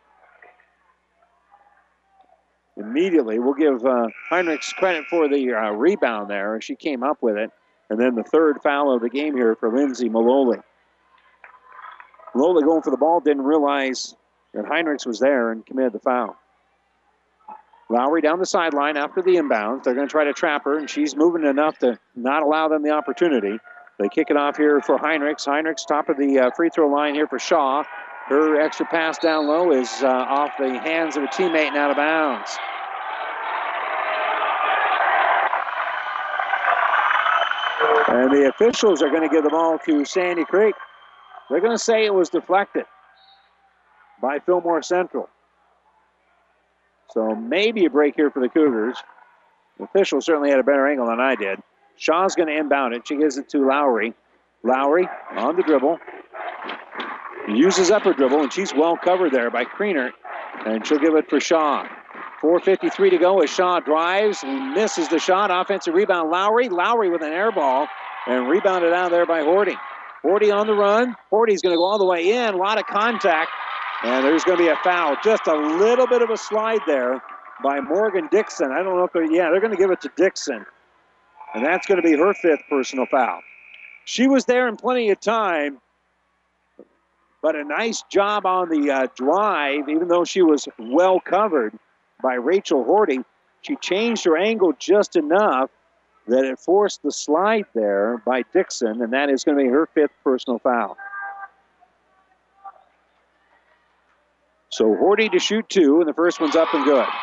immediately. We'll give Heinrichs credit for the rebound there. She came up with it. And then the third foul of the game here for Lindsay Maloli. Maloli going for the ball, didn't realize that Heinrichs was there and committed the foul. Lowry down the sideline after the inbounds. They're going to try to trap her, and she's moving enough to not allow them the opportunity. They kick it off here for Heinrichs. Heinrichs top of the free throw line here for Shaw. Her extra pass down low is off the hands of a teammate and out of bounds. And the officials are going to give the ball to Sandy Creek. They're going to say it was deflected by Fillmore Central. So maybe a break here for the Cougars. The official certainly had a better angle than I did. Shaw's going to inbound it. She gives it to Lowry. Lowry on the dribble. Uses up her dribble, and she's well covered there by Kriener. And she'll give it for Shaw. 4:53 to go as Shaw drives, misses the shot. Offensive rebound, Lowry. Lowry with an air ball, and rebounded out there by Horty. Horty on the run. Horty's going to go all the way in. A lot of contact, and there's going to be a foul. Just a little bit of a slide there by Morgan Dixon. I don't know if they're going to give it to Dixon, and that's going to be her fifth personal foul. She was there in plenty of time, but a nice job on the drive, even though she was well covered by Rachel Horty. She changed her angle just enough that it forced the slide there by Dixon, and that is going to be her fifth personal foul. So Horty to shoot two, and the first one's up and good.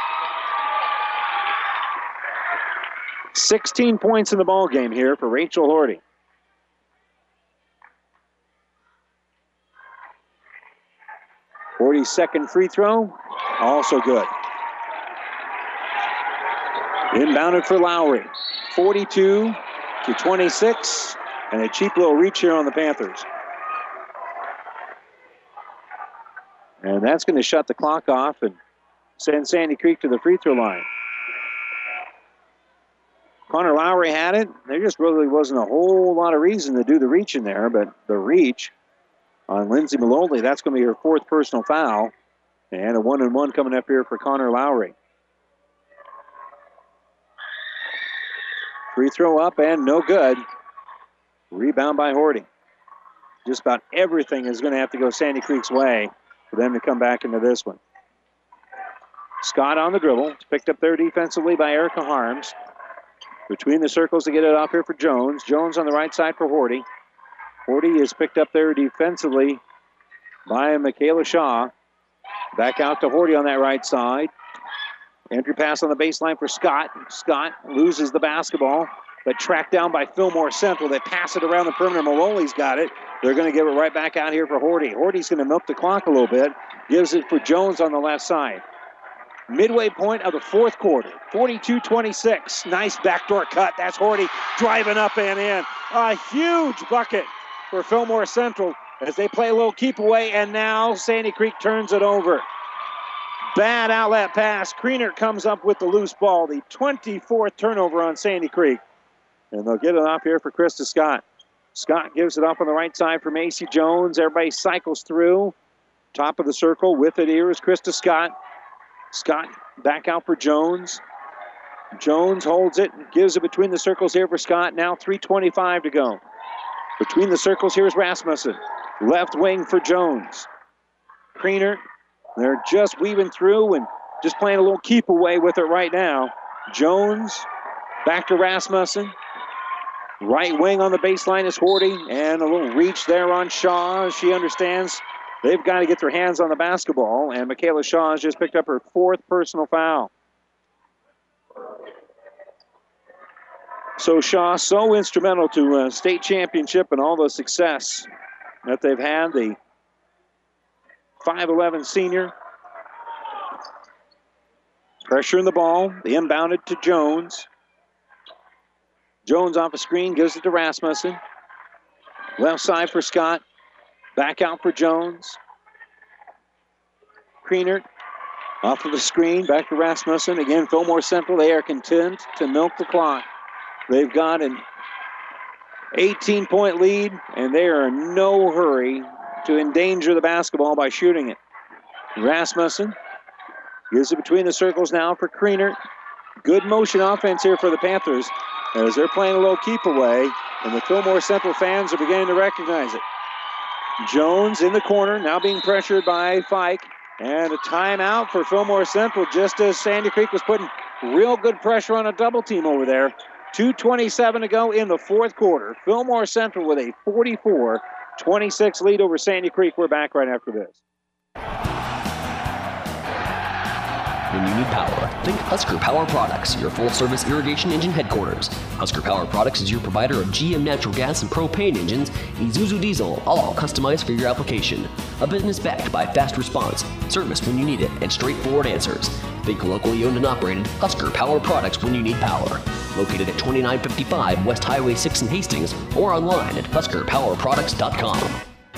16 points in the ball game here for Rachel Horty. Horty's second free throw, also good. Inbounded for Lowry. 42-26, and a cheap little reach here on the Panthers. And that's going to shut the clock off and send Sandy Creek to the free throw line. Connor Lowry had it. There just really wasn't a whole lot of reason to do the reach in there, but the reach on Lindsay Maloney. That's going to be her 4th personal foul. And a 1-and-1 coming up here for Connor Lowry. Free throw up and no good. Rebound by Horty. Just about everything is going to have to go Sandy Creek's way for them to come back into this one. Scott on the dribble. It's picked up there defensively by Erica Harms. Between the circles to get it off here for Jones. Jones on the right side for Horty. Horty is picked up there defensively by Michaela Shaw. Back out to Horty on that right side. Entry pass on the baseline for Scott. Scott loses the basketball, but tracked down by Fillmore Central. They pass it around the perimeter. Maloney's got it. They're going to give it right back out here for Horty. Horty's going to milk the clock a little bit. Gives it for Jones on the left side. Midway point of the 4th quarter. 42-26. Nice backdoor cut. That's Horty driving up and in. A huge bucket for Fillmore Central as they play a little keep away, and now Sandy Creek turns it over. Bad outlet pass. Kriener comes up with the loose ball. The 24th turnover on Sandy Creek. And they'll get it off here for Krista Scott. Scott gives it off on the right side for Macy Jones. Everybody cycles through. Top of the circle with it here is Krista Scott. Scott back out for Jones. Jones holds it and gives it between the circles here for Scott. Now 3:25 to go. Between the circles here is Rasmussen. Left wing for Jones. Kriener. They're just weaving through and just playing a little keep away with it right now. Jones back to Rasmussen. Right wing on the baseline is Horty. And a little reach there on Shaw. She understands they've got to get their hands on the basketball. And Michaela Shaw has just picked up her 4th personal foul. So Shaw, so instrumental to state championship and all the success that they've had. The 5'11 senior. Pressure in the ball. They inbounded to Jones. Jones off a screen, gives it to Rasmussen. Left side for Scott. Back out for Jones. Kriener off of the screen, back to Rasmussen. Again, Fillmore Central, they are content to milk the clock. They've got an 18-point lead, and they are in no hurry to endanger the basketball by shooting it. Rasmussen gives it between the circles now for Kriener. Good motion offense here for the Panthers as they're playing a little keep away, and the Fillmore Central fans are beginning to recognize it. Jones in the corner, now being pressured by Fike, and a timeout for Fillmore Central just as Sandy Creek was putting real good pressure on a double team over there. 2:27 to go in the 4th quarter. Fillmore Central with a 44-26 lead over Sandy Creek. We're back right after this. When you need power, think Husker Power Products, your full-service irrigation engine headquarters. Husker Power Products is your provider of GM natural gas and propane engines, Isuzu diesel, all customized for your application. A business backed by fast response, service when you need it, and straightforward answers. Think locally owned and operated Husker Power Products when you need power. Located at 2955 West Highway 6 in Hastings, or online at huskerpowerproducts.com.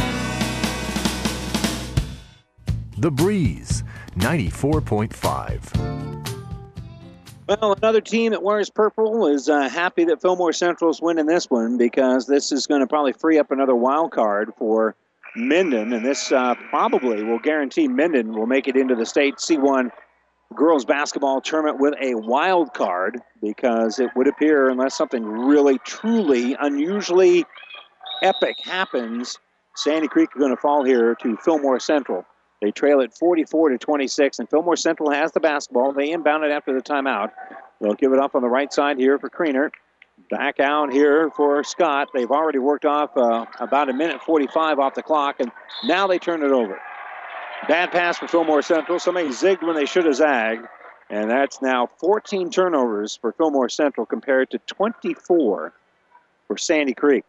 The Breeze, 94.5. Well, another team that wears purple is happy that Fillmore Central's winning this one because this is going to probably free up another wild card for Minden, and this probably will guarantee Minden will make it into the state C1 girls basketball tournament with a wild card because it would appear, unless something really, truly, unusually epic happens, Sandy Creek are going to fall here to Fillmore Central. They trail it 44-26, and Fillmore Central has the basketball. They inbound it after the timeout. They'll give it up on the right side here for Kriener. Back out here for Scott. They've already worked off about 1:45 off the clock, and now they turn it over. Bad pass for Fillmore Central. Somebody zigged when they should have zagged, and that's now 14 turnovers for Fillmore Central compared to 24 for Sandy Creek.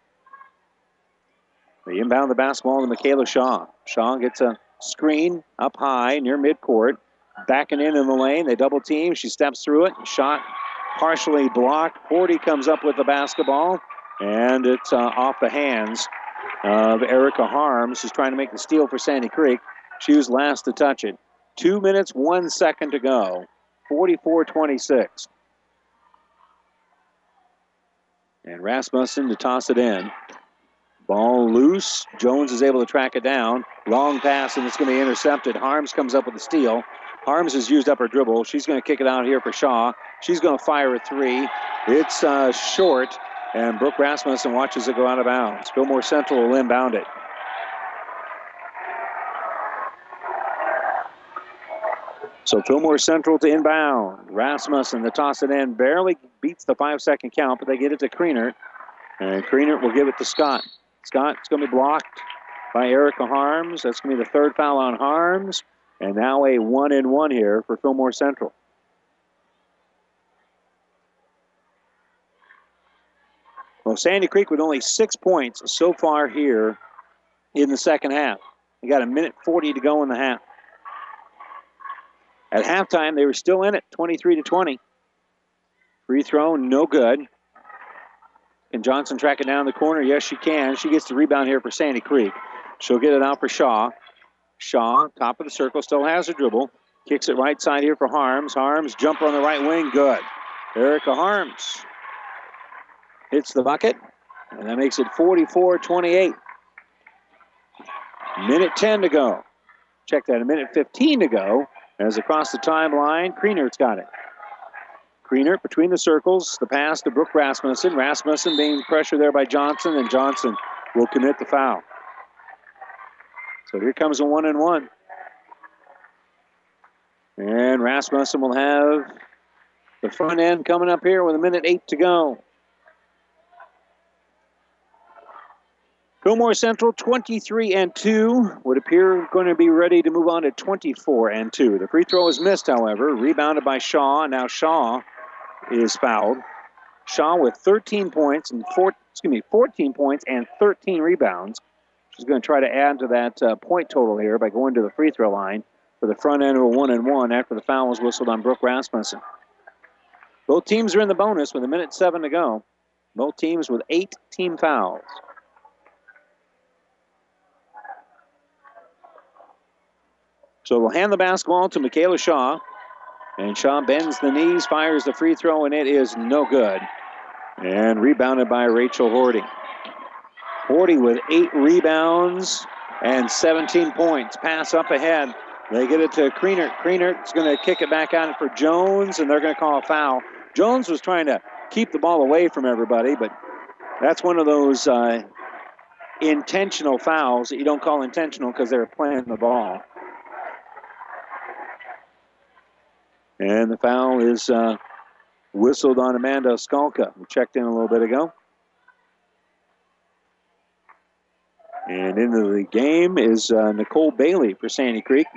They inbound the basketball to Michaela Shaw. Shaw gets a screen up high near midcourt. Backing in the lane. They double team. She steps through it. Shot partially blocked. Horty comes up with the basketball, and it's off the hands of Erica Harms, who's trying to make the steal for Sandy Creek. She was last to touch it. 2 minutes, 1 second to go. 44-26. And Rasmussen to toss it in. Ball loose. Jones is able to track it down. Long pass, and it's going to be intercepted. Harms comes up with the steal. Harms has used up her dribble. She's going to kick it out here for Shaw. She's going to fire a three. It's short, and Brooke Rasmussen watches it go out of bounds. Fillmore Central will inbound it. So Fillmore Central to inbound. Rasmussen, the toss it in, barely beats the 5-second count, but they get it to Kreenert. And Kreenert will give it to Scott. Scott's going to be blocked by Erica Harms. That's going to be the third foul on Harms. And now a 1-and-1 here for Fillmore Central. Well, Sandy Creek with only 6 points so far here in the second half. They got 1:40 to go in the half. At halftime, they were still in it, 23-20. Free throw, no good. Can Johnson track it down the corner? Yes, she can. She gets the rebound here for Sandy Creek. She'll get it out for Shaw. Shaw, top of the circle, still has her dribble. Kicks it right side here for Harms. Harms, jumper on the right wing, good. Erica Harms hits the bucket, and that makes it 44-28. 1:10 to go. Check that, 1:15 to go. As across the timeline, Kreenert's got it. Kreenert between the circles, the pass to Brooke Rasmussen. Rasmussen being pressured there by Johnson, and Johnson will commit the foul. So here comes a 1-and-1. And Rasmussen will have the front end coming up here with 1:08 to go. Fillmore Central 23-2 would appear going to be ready to move on to 24-2. The free throw is missed, however, rebounded by Shaw. Now Shaw is fouled. Shaw with 14 points and 14 points and 13 rebounds. She's going to try to add to that point total here by going to the free throw line for the front end of a 1-and-1 after the foul was whistled on Brooke Rasmussen. Both teams are in the bonus with 1:07 to go. Both teams with 8 team fouls. So we'll hand the basketball to Michaela Shaw. And Shaw bends the knees, fires the free throw, and it is no good. And rebounded by Rachel Horty. Horty with 8 rebounds and 17 points. Pass up ahead. They get it to Kreenert. Kreenert's going to kick it back out for Jones, and they're going to call a foul. Jones was trying to keep the ball away from everybody, but that's one of those intentional fouls that you don't call intentional because they were playing the ball. And the foul is whistled on Amanda Skalka, who checked in a little bit ago. And into the game is Nicole Bailey for Sandy Creek.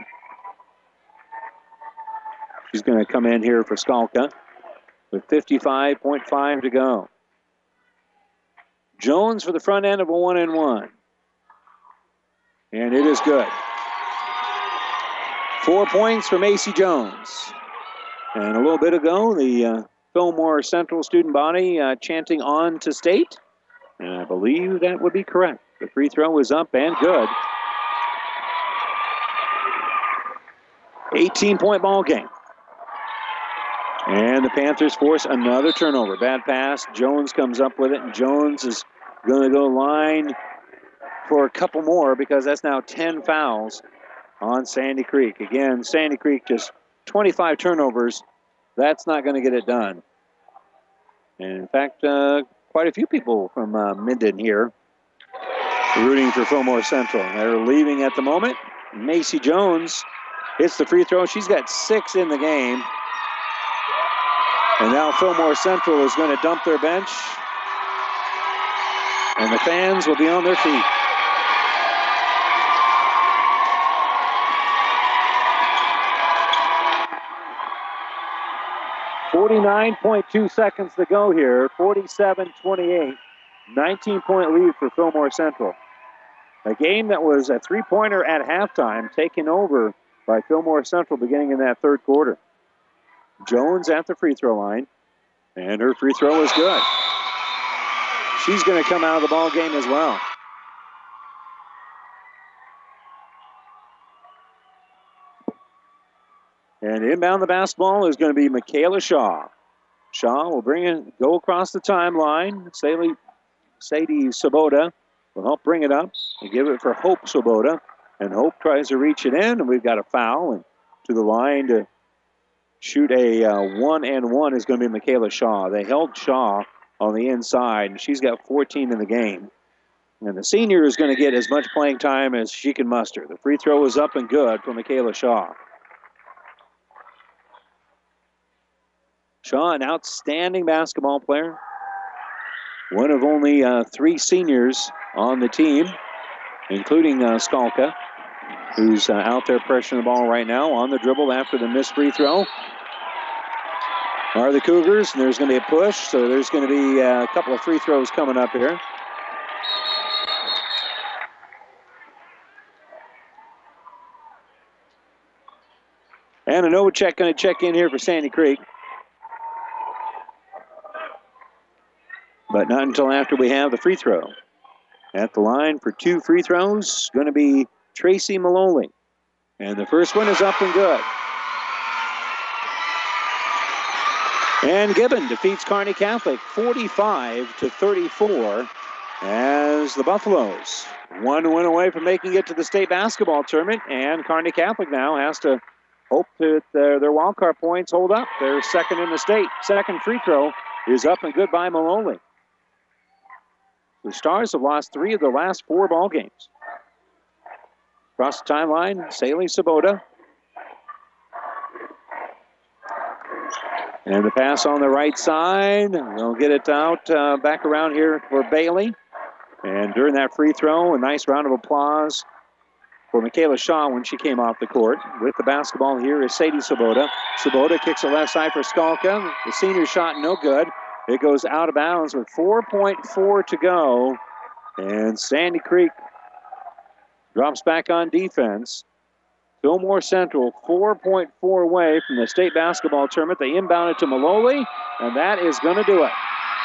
She's going to come in here for Skalka with 55.5 to go. Jones for the front end of a 1-and-1. And it is good. 4 points for Macy Jones. And a little bit ago, the Fillmore Central student body chanting on to state. And I believe that would be correct. The free throw is up and good. 18-point ball game. And the Panthers force another turnover. Bad pass. Jones comes up with it, and Jones is going to go line for a couple more because that's now 10 fouls on Sandy Creek. Again, Sandy Creek just 25 turnovers. That's not going to get it done. And in fact, quite a few people from Minden here rooting for Fillmore Central. They're leaving at the moment. Macy Jones hits the free throw. She's got 6 in the game. And now Fillmore Central is going to dump their bench. And the fans will be on their feet. .2 seconds to go here. 47-28. 19-point lead for Fillmore Central. A game that was a three-pointer at halftime, taken over by Fillmore Central beginning in that third quarter. Jones at the free throw line, and her free throw is good. She's going to come out of the ball game as well. And inbound the basketball is going to be Michaela Shaw. Shaw will go across the timeline. Sadie Sabota will help bring it up and give it for Hope Swoboda. And Hope tries to reach it in, and we've got a foul. And to the line to shoot a 1-and-1 is going to be Michaela Shaw. They held Shaw on the inside, and she's got 14 in the game. And the senior is going to get as much playing time as she can muster. The free throw is up and good for Michaela Shaw. Shaw, an outstanding basketball player. One of only 3 seniors on the team, including Skalka, who's out there pressuring the ball right now on the dribble after the missed free throw. Are the Cougars, and there's going to be a push, so there's going to be a couple of free throws coming up here. And a Novacek going to check in here for Sandy Creek. But not until after we have the free throw. At the line for 2 free throws, going to be Tracy Maloney. And the first one is up and good. And Gibbon defeats Kearney Catholic 45-34 as the Buffaloes one win away from making it to the state basketball tournament. And Kearney Catholic now has to hope that their wild card points hold up. They're second in the state. Second free throw is up and good by Maloney. The Stars have lost 3 of the last 4 ball games. Across the timeline, Saley Swoboda. And the pass on the right side. They'll get it out back around here for Bailey. And during that free throw, a nice round of applause for Michaela Shaw when she came off the court. With the basketball here is Sadie Swoboda. Swoboda kicks it left side for Skalka. The senior shot no good. It goes out of bounds with 4.4 to go. And Sandy Creek drops back on defense. Fillmore Central 4.4 away from the state basketball tournament. They inbound it to Maloney, and that is going to do it.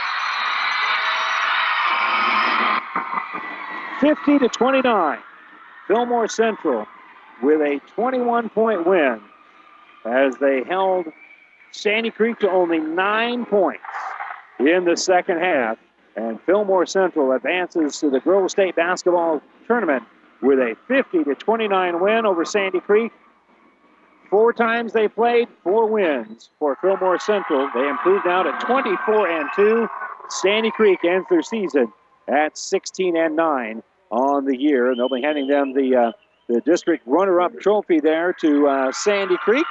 50-29. Fillmore Central with a 21-point win as they held Sandy Creek to only 9 points in the second half. And Fillmore Central advances to the Girls State Basketball Tournament with a 50-29 win over Sandy Creek. 4 times they played, 4 wins for Fillmore Central. They improved now to 24-2. Sandy Creek ends their season at 16-9 on the year. And they'll be handing them the district runner-up trophy there to Sandy Creek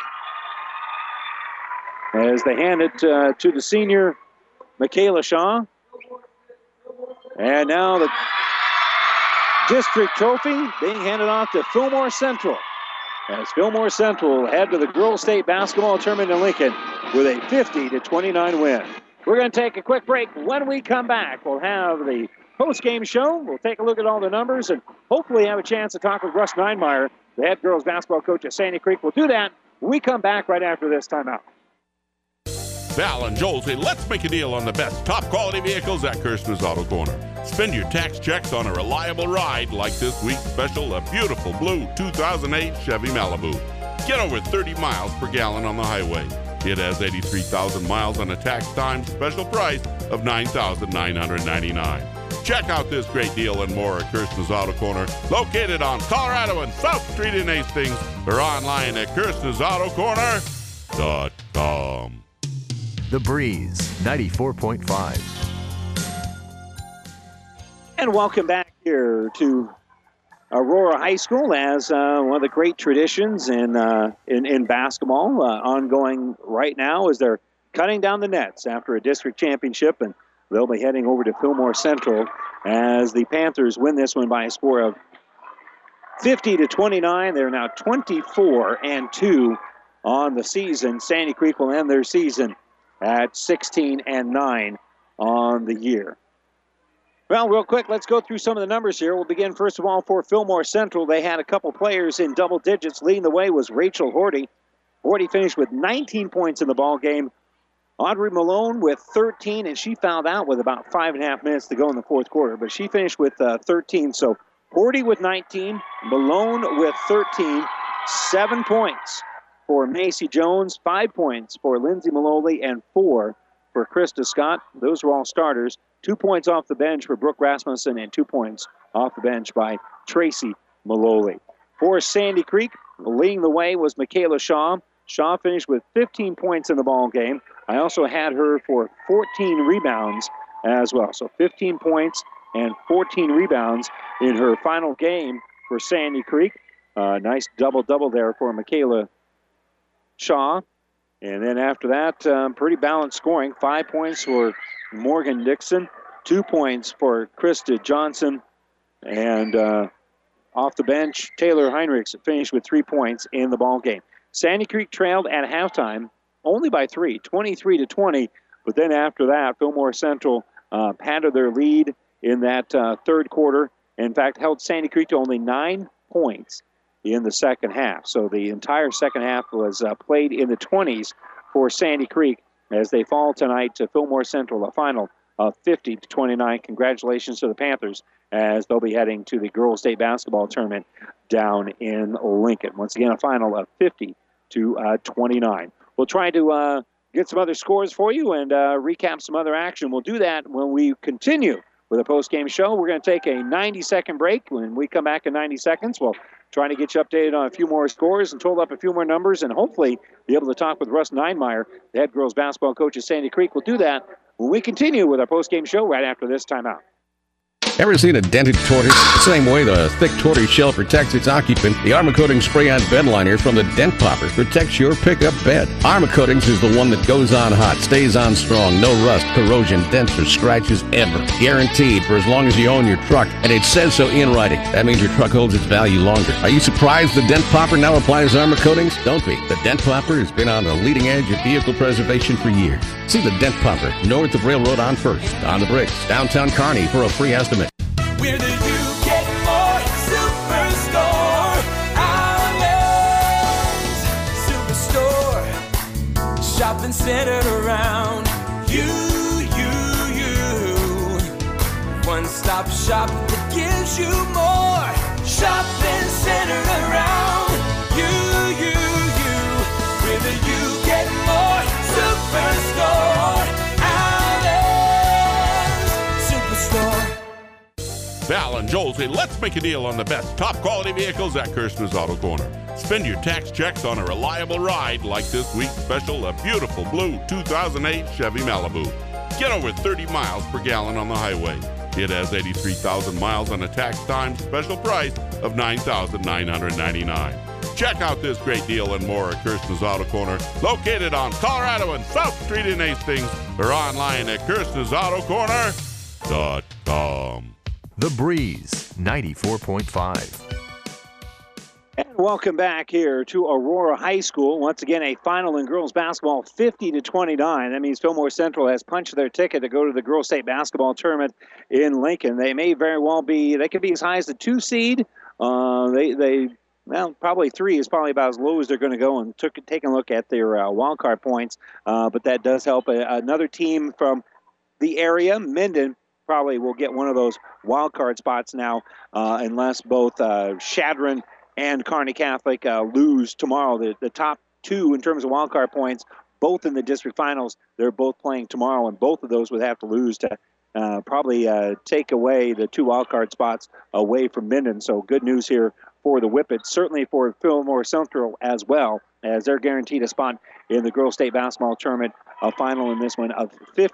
as they hand it to the senior Michaela Shaw. And now the district trophy being handed off to Fillmore Central as Fillmore Central head to the Girls State Basketball Tournament in Lincoln with a 50-29 win. We're going to take a quick break. When we come back, we'll have the post-game show. We'll take a look at all the numbers and hopefully have a chance to talk with Russ Neinmeyer, the head girls basketball coach at Sandy Creek. We'll do that when we come back right after this timeout. Val and Joel say, let's make a deal on the best top quality vehicles at Kirshner's Auto Corner. Spend your tax checks on a reliable ride like this week's special, a beautiful blue 2008 Chevy Malibu. Get over 30 miles per gallon on the highway. It has 83,000 miles on a tax time special price of $9,999. Check out this great deal and more at Kirshner's Auto Corner, located on Colorado and South Street in Hastings, or online at Kirshner'sAutoCorner.com. The Breeze, 94.5. And welcome back here to Aurora High School as one of the great traditions in basketball ongoing right now as they're cutting down the nets after a district championship, and they'll be heading over to Fillmore Central as the Panthers win this one by a score of 50-29. They're now 24-2 on the season. Sandy Creek will end their season at 16-9 on the year. Well, real quick, let's go through some of the numbers here. We'll begin, first of all, for Fillmore Central. They had a couple players in double digits. Leading the way was Rachel Horty. Horty finished with 19 points in the ball game. Audrey Malone with 13, and she fouled out with about 5.5 minutes to go in the fourth quarter, but she finished with 13. So Horty with 19, Malone with 13, 7 points for Macy Jones, 5 points for Lindsay Maloney, and 4 for Krista Scott. Those were all starters. 2 points off the bench for Brooke Rasmussen and 2 points off the bench by Tracy Maloli. For Sandy Creek, leading the way was Michaela Shaw. Shaw finished with 15 points in the ball game. I also had her for 14 rebounds as well. So 15 points and 14 rebounds in her final game for Sandy Creek. Nice double-double there for Michaela Shaw. And then after that, pretty balanced scoring. 5 points for Morgan Dixon, 2 points for Krista Johnson, and off the bench, Taylor Heinrichs finished with 3 points in the ball game. Sandy Creek trailed at halftime only by 3, 23-20. But then after that, Fillmore Central padded their lead in that third quarter. In fact, held Sandy Creek to only 9 points in the second half. So the entire second half was played in the 20s for Sandy Creek as they fall tonight to Fillmore Central, a final of 50-29. Congratulations to the Panthers as they'll be heading to the girls' state basketball tournament down in Lincoln. Once again, a final of 50-29. We'll try to get some other scores for you and recap some other action. We'll do that when we continue with a post-game show. We're going to take a 90-second break. When we come back in 90 seconds, we'll try to get you updated on a few more scores and total up a few more numbers and hopefully be able to talk with Russ Neinmeyer, the head girls basketball coach at Sandy Creek. We'll do that when we continue with our post-game show right after this timeout. Ever seen a dented tortoise? The same way the thick tortoise shell protects its occupant, the Armor Coating Spray-On Bed Liner from the Dent Popper protects your pickup bed. Armor Coatings is the one that goes on hot, stays on strong, no rust, corrosion, dents, or scratches ever. Guaranteed for as long as you own your truck, and it says so in writing. That means your truck holds its value longer. Are you surprised the Dent Popper now applies Armor Coatings? Don't be. The Dent Popper has been on the leading edge of vehicle preservation for years. See the Dent Popper north of Railroad on First, on the Bricks, downtown Kearney for a free estimate. We're the You Get More Superstore. Islands Superstore. Shopping centered around you. One-stop shop that gives you more. Shopping centered around you. We're the You Get More Superstore. Islands Superstore. Val and Joel say, let's make a deal on the best top quality vehicles at Kirshner's Auto Corner. Spend your tax checks on a reliable ride like this week's special, a beautiful blue 2008 Chevy Malibu. Get over 30 miles per gallon on the highway. It has 83,000 miles on a tax time special price of $9,999. Check out this great deal and more at Kirshner's Auto Corner, located on Colorado and South Street in Hastings, or online at Kirshner'sAutoCorner.com. The Breeze 94.5. And welcome back here to Aurora High School. Once again, a final in girls basketball, 50-29. That means Fillmore Central has punched their ticket to go to the girls state basketball tournament in Lincoln. They may very well be, they could be as high as the 2 seed. Well, probably 3 is probably about as low as they're going to go, and take a look at their wild card points. But that does help. Another team from the area, Minden, probably will get one of those wild card spots now, unless both Shadron and Kearney Catholic lose tomorrow. The top 2 in terms of wild card points, both in the district finals, they're both playing tomorrow, and both of those would have to lose to probably take away the 2 wild card spots away from Minden. So good news here for the Whippets, certainly for Fillmore Central as well, as they're guaranteed a spot in the girls state basketball tournament, a final in this one of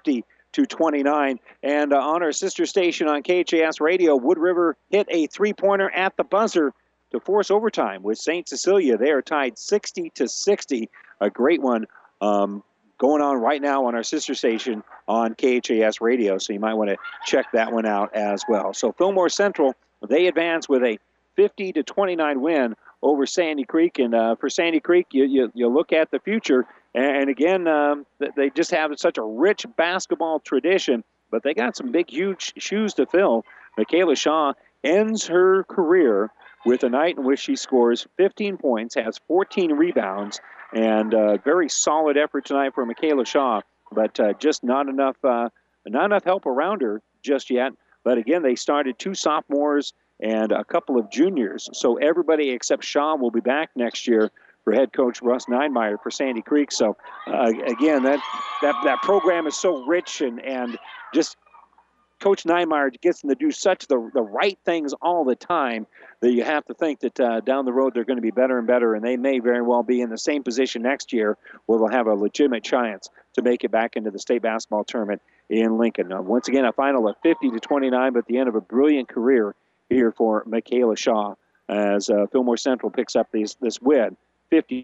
50-29. And on our sister station on KHAS Radio, Wood River hit a 3-pointer at the buzzer to force overtime with St. Cecilia. They are tied 60-60. A great one going on right now on our sister station on KHAS Radio, so you might want to check that one out as well. So Fillmore Central, they advance with a 50-29 win over Sandy Creek. And for Sandy Creek, you look at the future, and again, they just have such a rich basketball tradition, but they got some big, huge shoes to fill. Michaela Shaw ends her career with a night in which she scores 15 points, has 14 rebounds, and very solid effort tonight for Michaela Shaw, but just not enough help around her just yet. But again, they started 2 sophomores and a couple of juniors, so everybody except Shaw will be back next year for head coach Russ Neinmeyer for Sandy Creek. So again, that program is so rich and just Coach Neimeyer gets them to do such the right things all the time that you have to think that down the road they're going to be better and better, and they may very well be in the same position next year where they'll have a legitimate chance to make it back into the state basketball tournament in Lincoln. Once again, a final of 50-29, but the end of a brilliant career here for Michaela Shaw as Fillmore Central picks up this win, 50-29.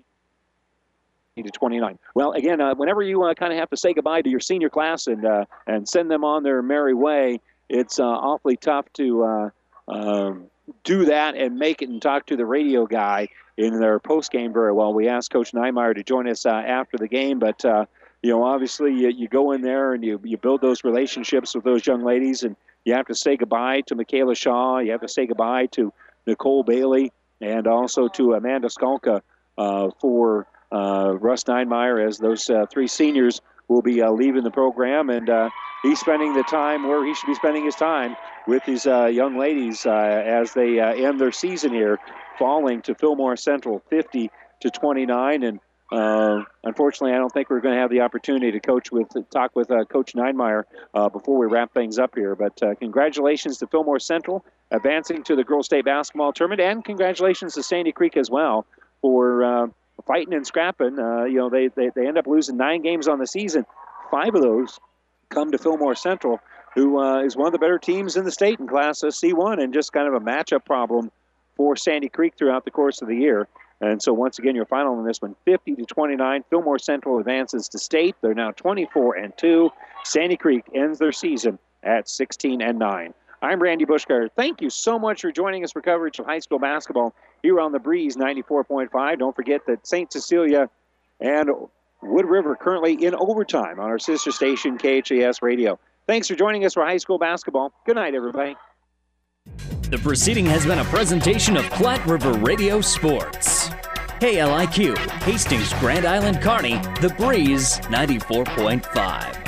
Well, again, whenever you kind of have to say goodbye to your senior class and send them on their merry way, it's awfully tough to do that and make it and talk to the radio guy in their post game very well. We asked Coach Neimeyer to join us after the game, but obviously you go in there and you build those relationships with those young ladies, and you have to say goodbye to Michaela Shaw. You have to say goodbye to Nicole Bailey and also to Amanda Skalka for Russ Neimeyer, as those three seniors will be leaving the program, and he's spending the time where he should be spending his time with these young ladies as they end their season here, falling to Fillmore Central 50-29. And unfortunately, I don't think we're going to have the opportunity to talk with Coach Neimeyer before we wrap things up here. But congratulations to Fillmore Central advancing to the Girls State Basketball Tournament, and congratulations to Sandy Creek as well for fighting and scrapping. They end up losing 9 games on the season. 5 of those come to Fillmore Central, who is one of the better teams in the state in Class C1, and just kind of a matchup problem for Sandy Creek throughout the course of the year. And so once again, your final in this one, 50-29. Fillmore Central advances to state. They're now 24-2. Sandy Creek ends their season at 16-9. I'm Randy Bushgar. Thank you so much for joining us for coverage of high school basketball here on the Breeze 94.5. Don't forget that St. Cecilia and Wood River currently in overtime on our sister station, KHAS Radio. Thanks for joining us for high school basketball. Good night, everybody. The proceeding has been a presentation of Platte River Radio Sports. KLIQ, Hastings, Grand Island, Kearney, The Breeze 94.5.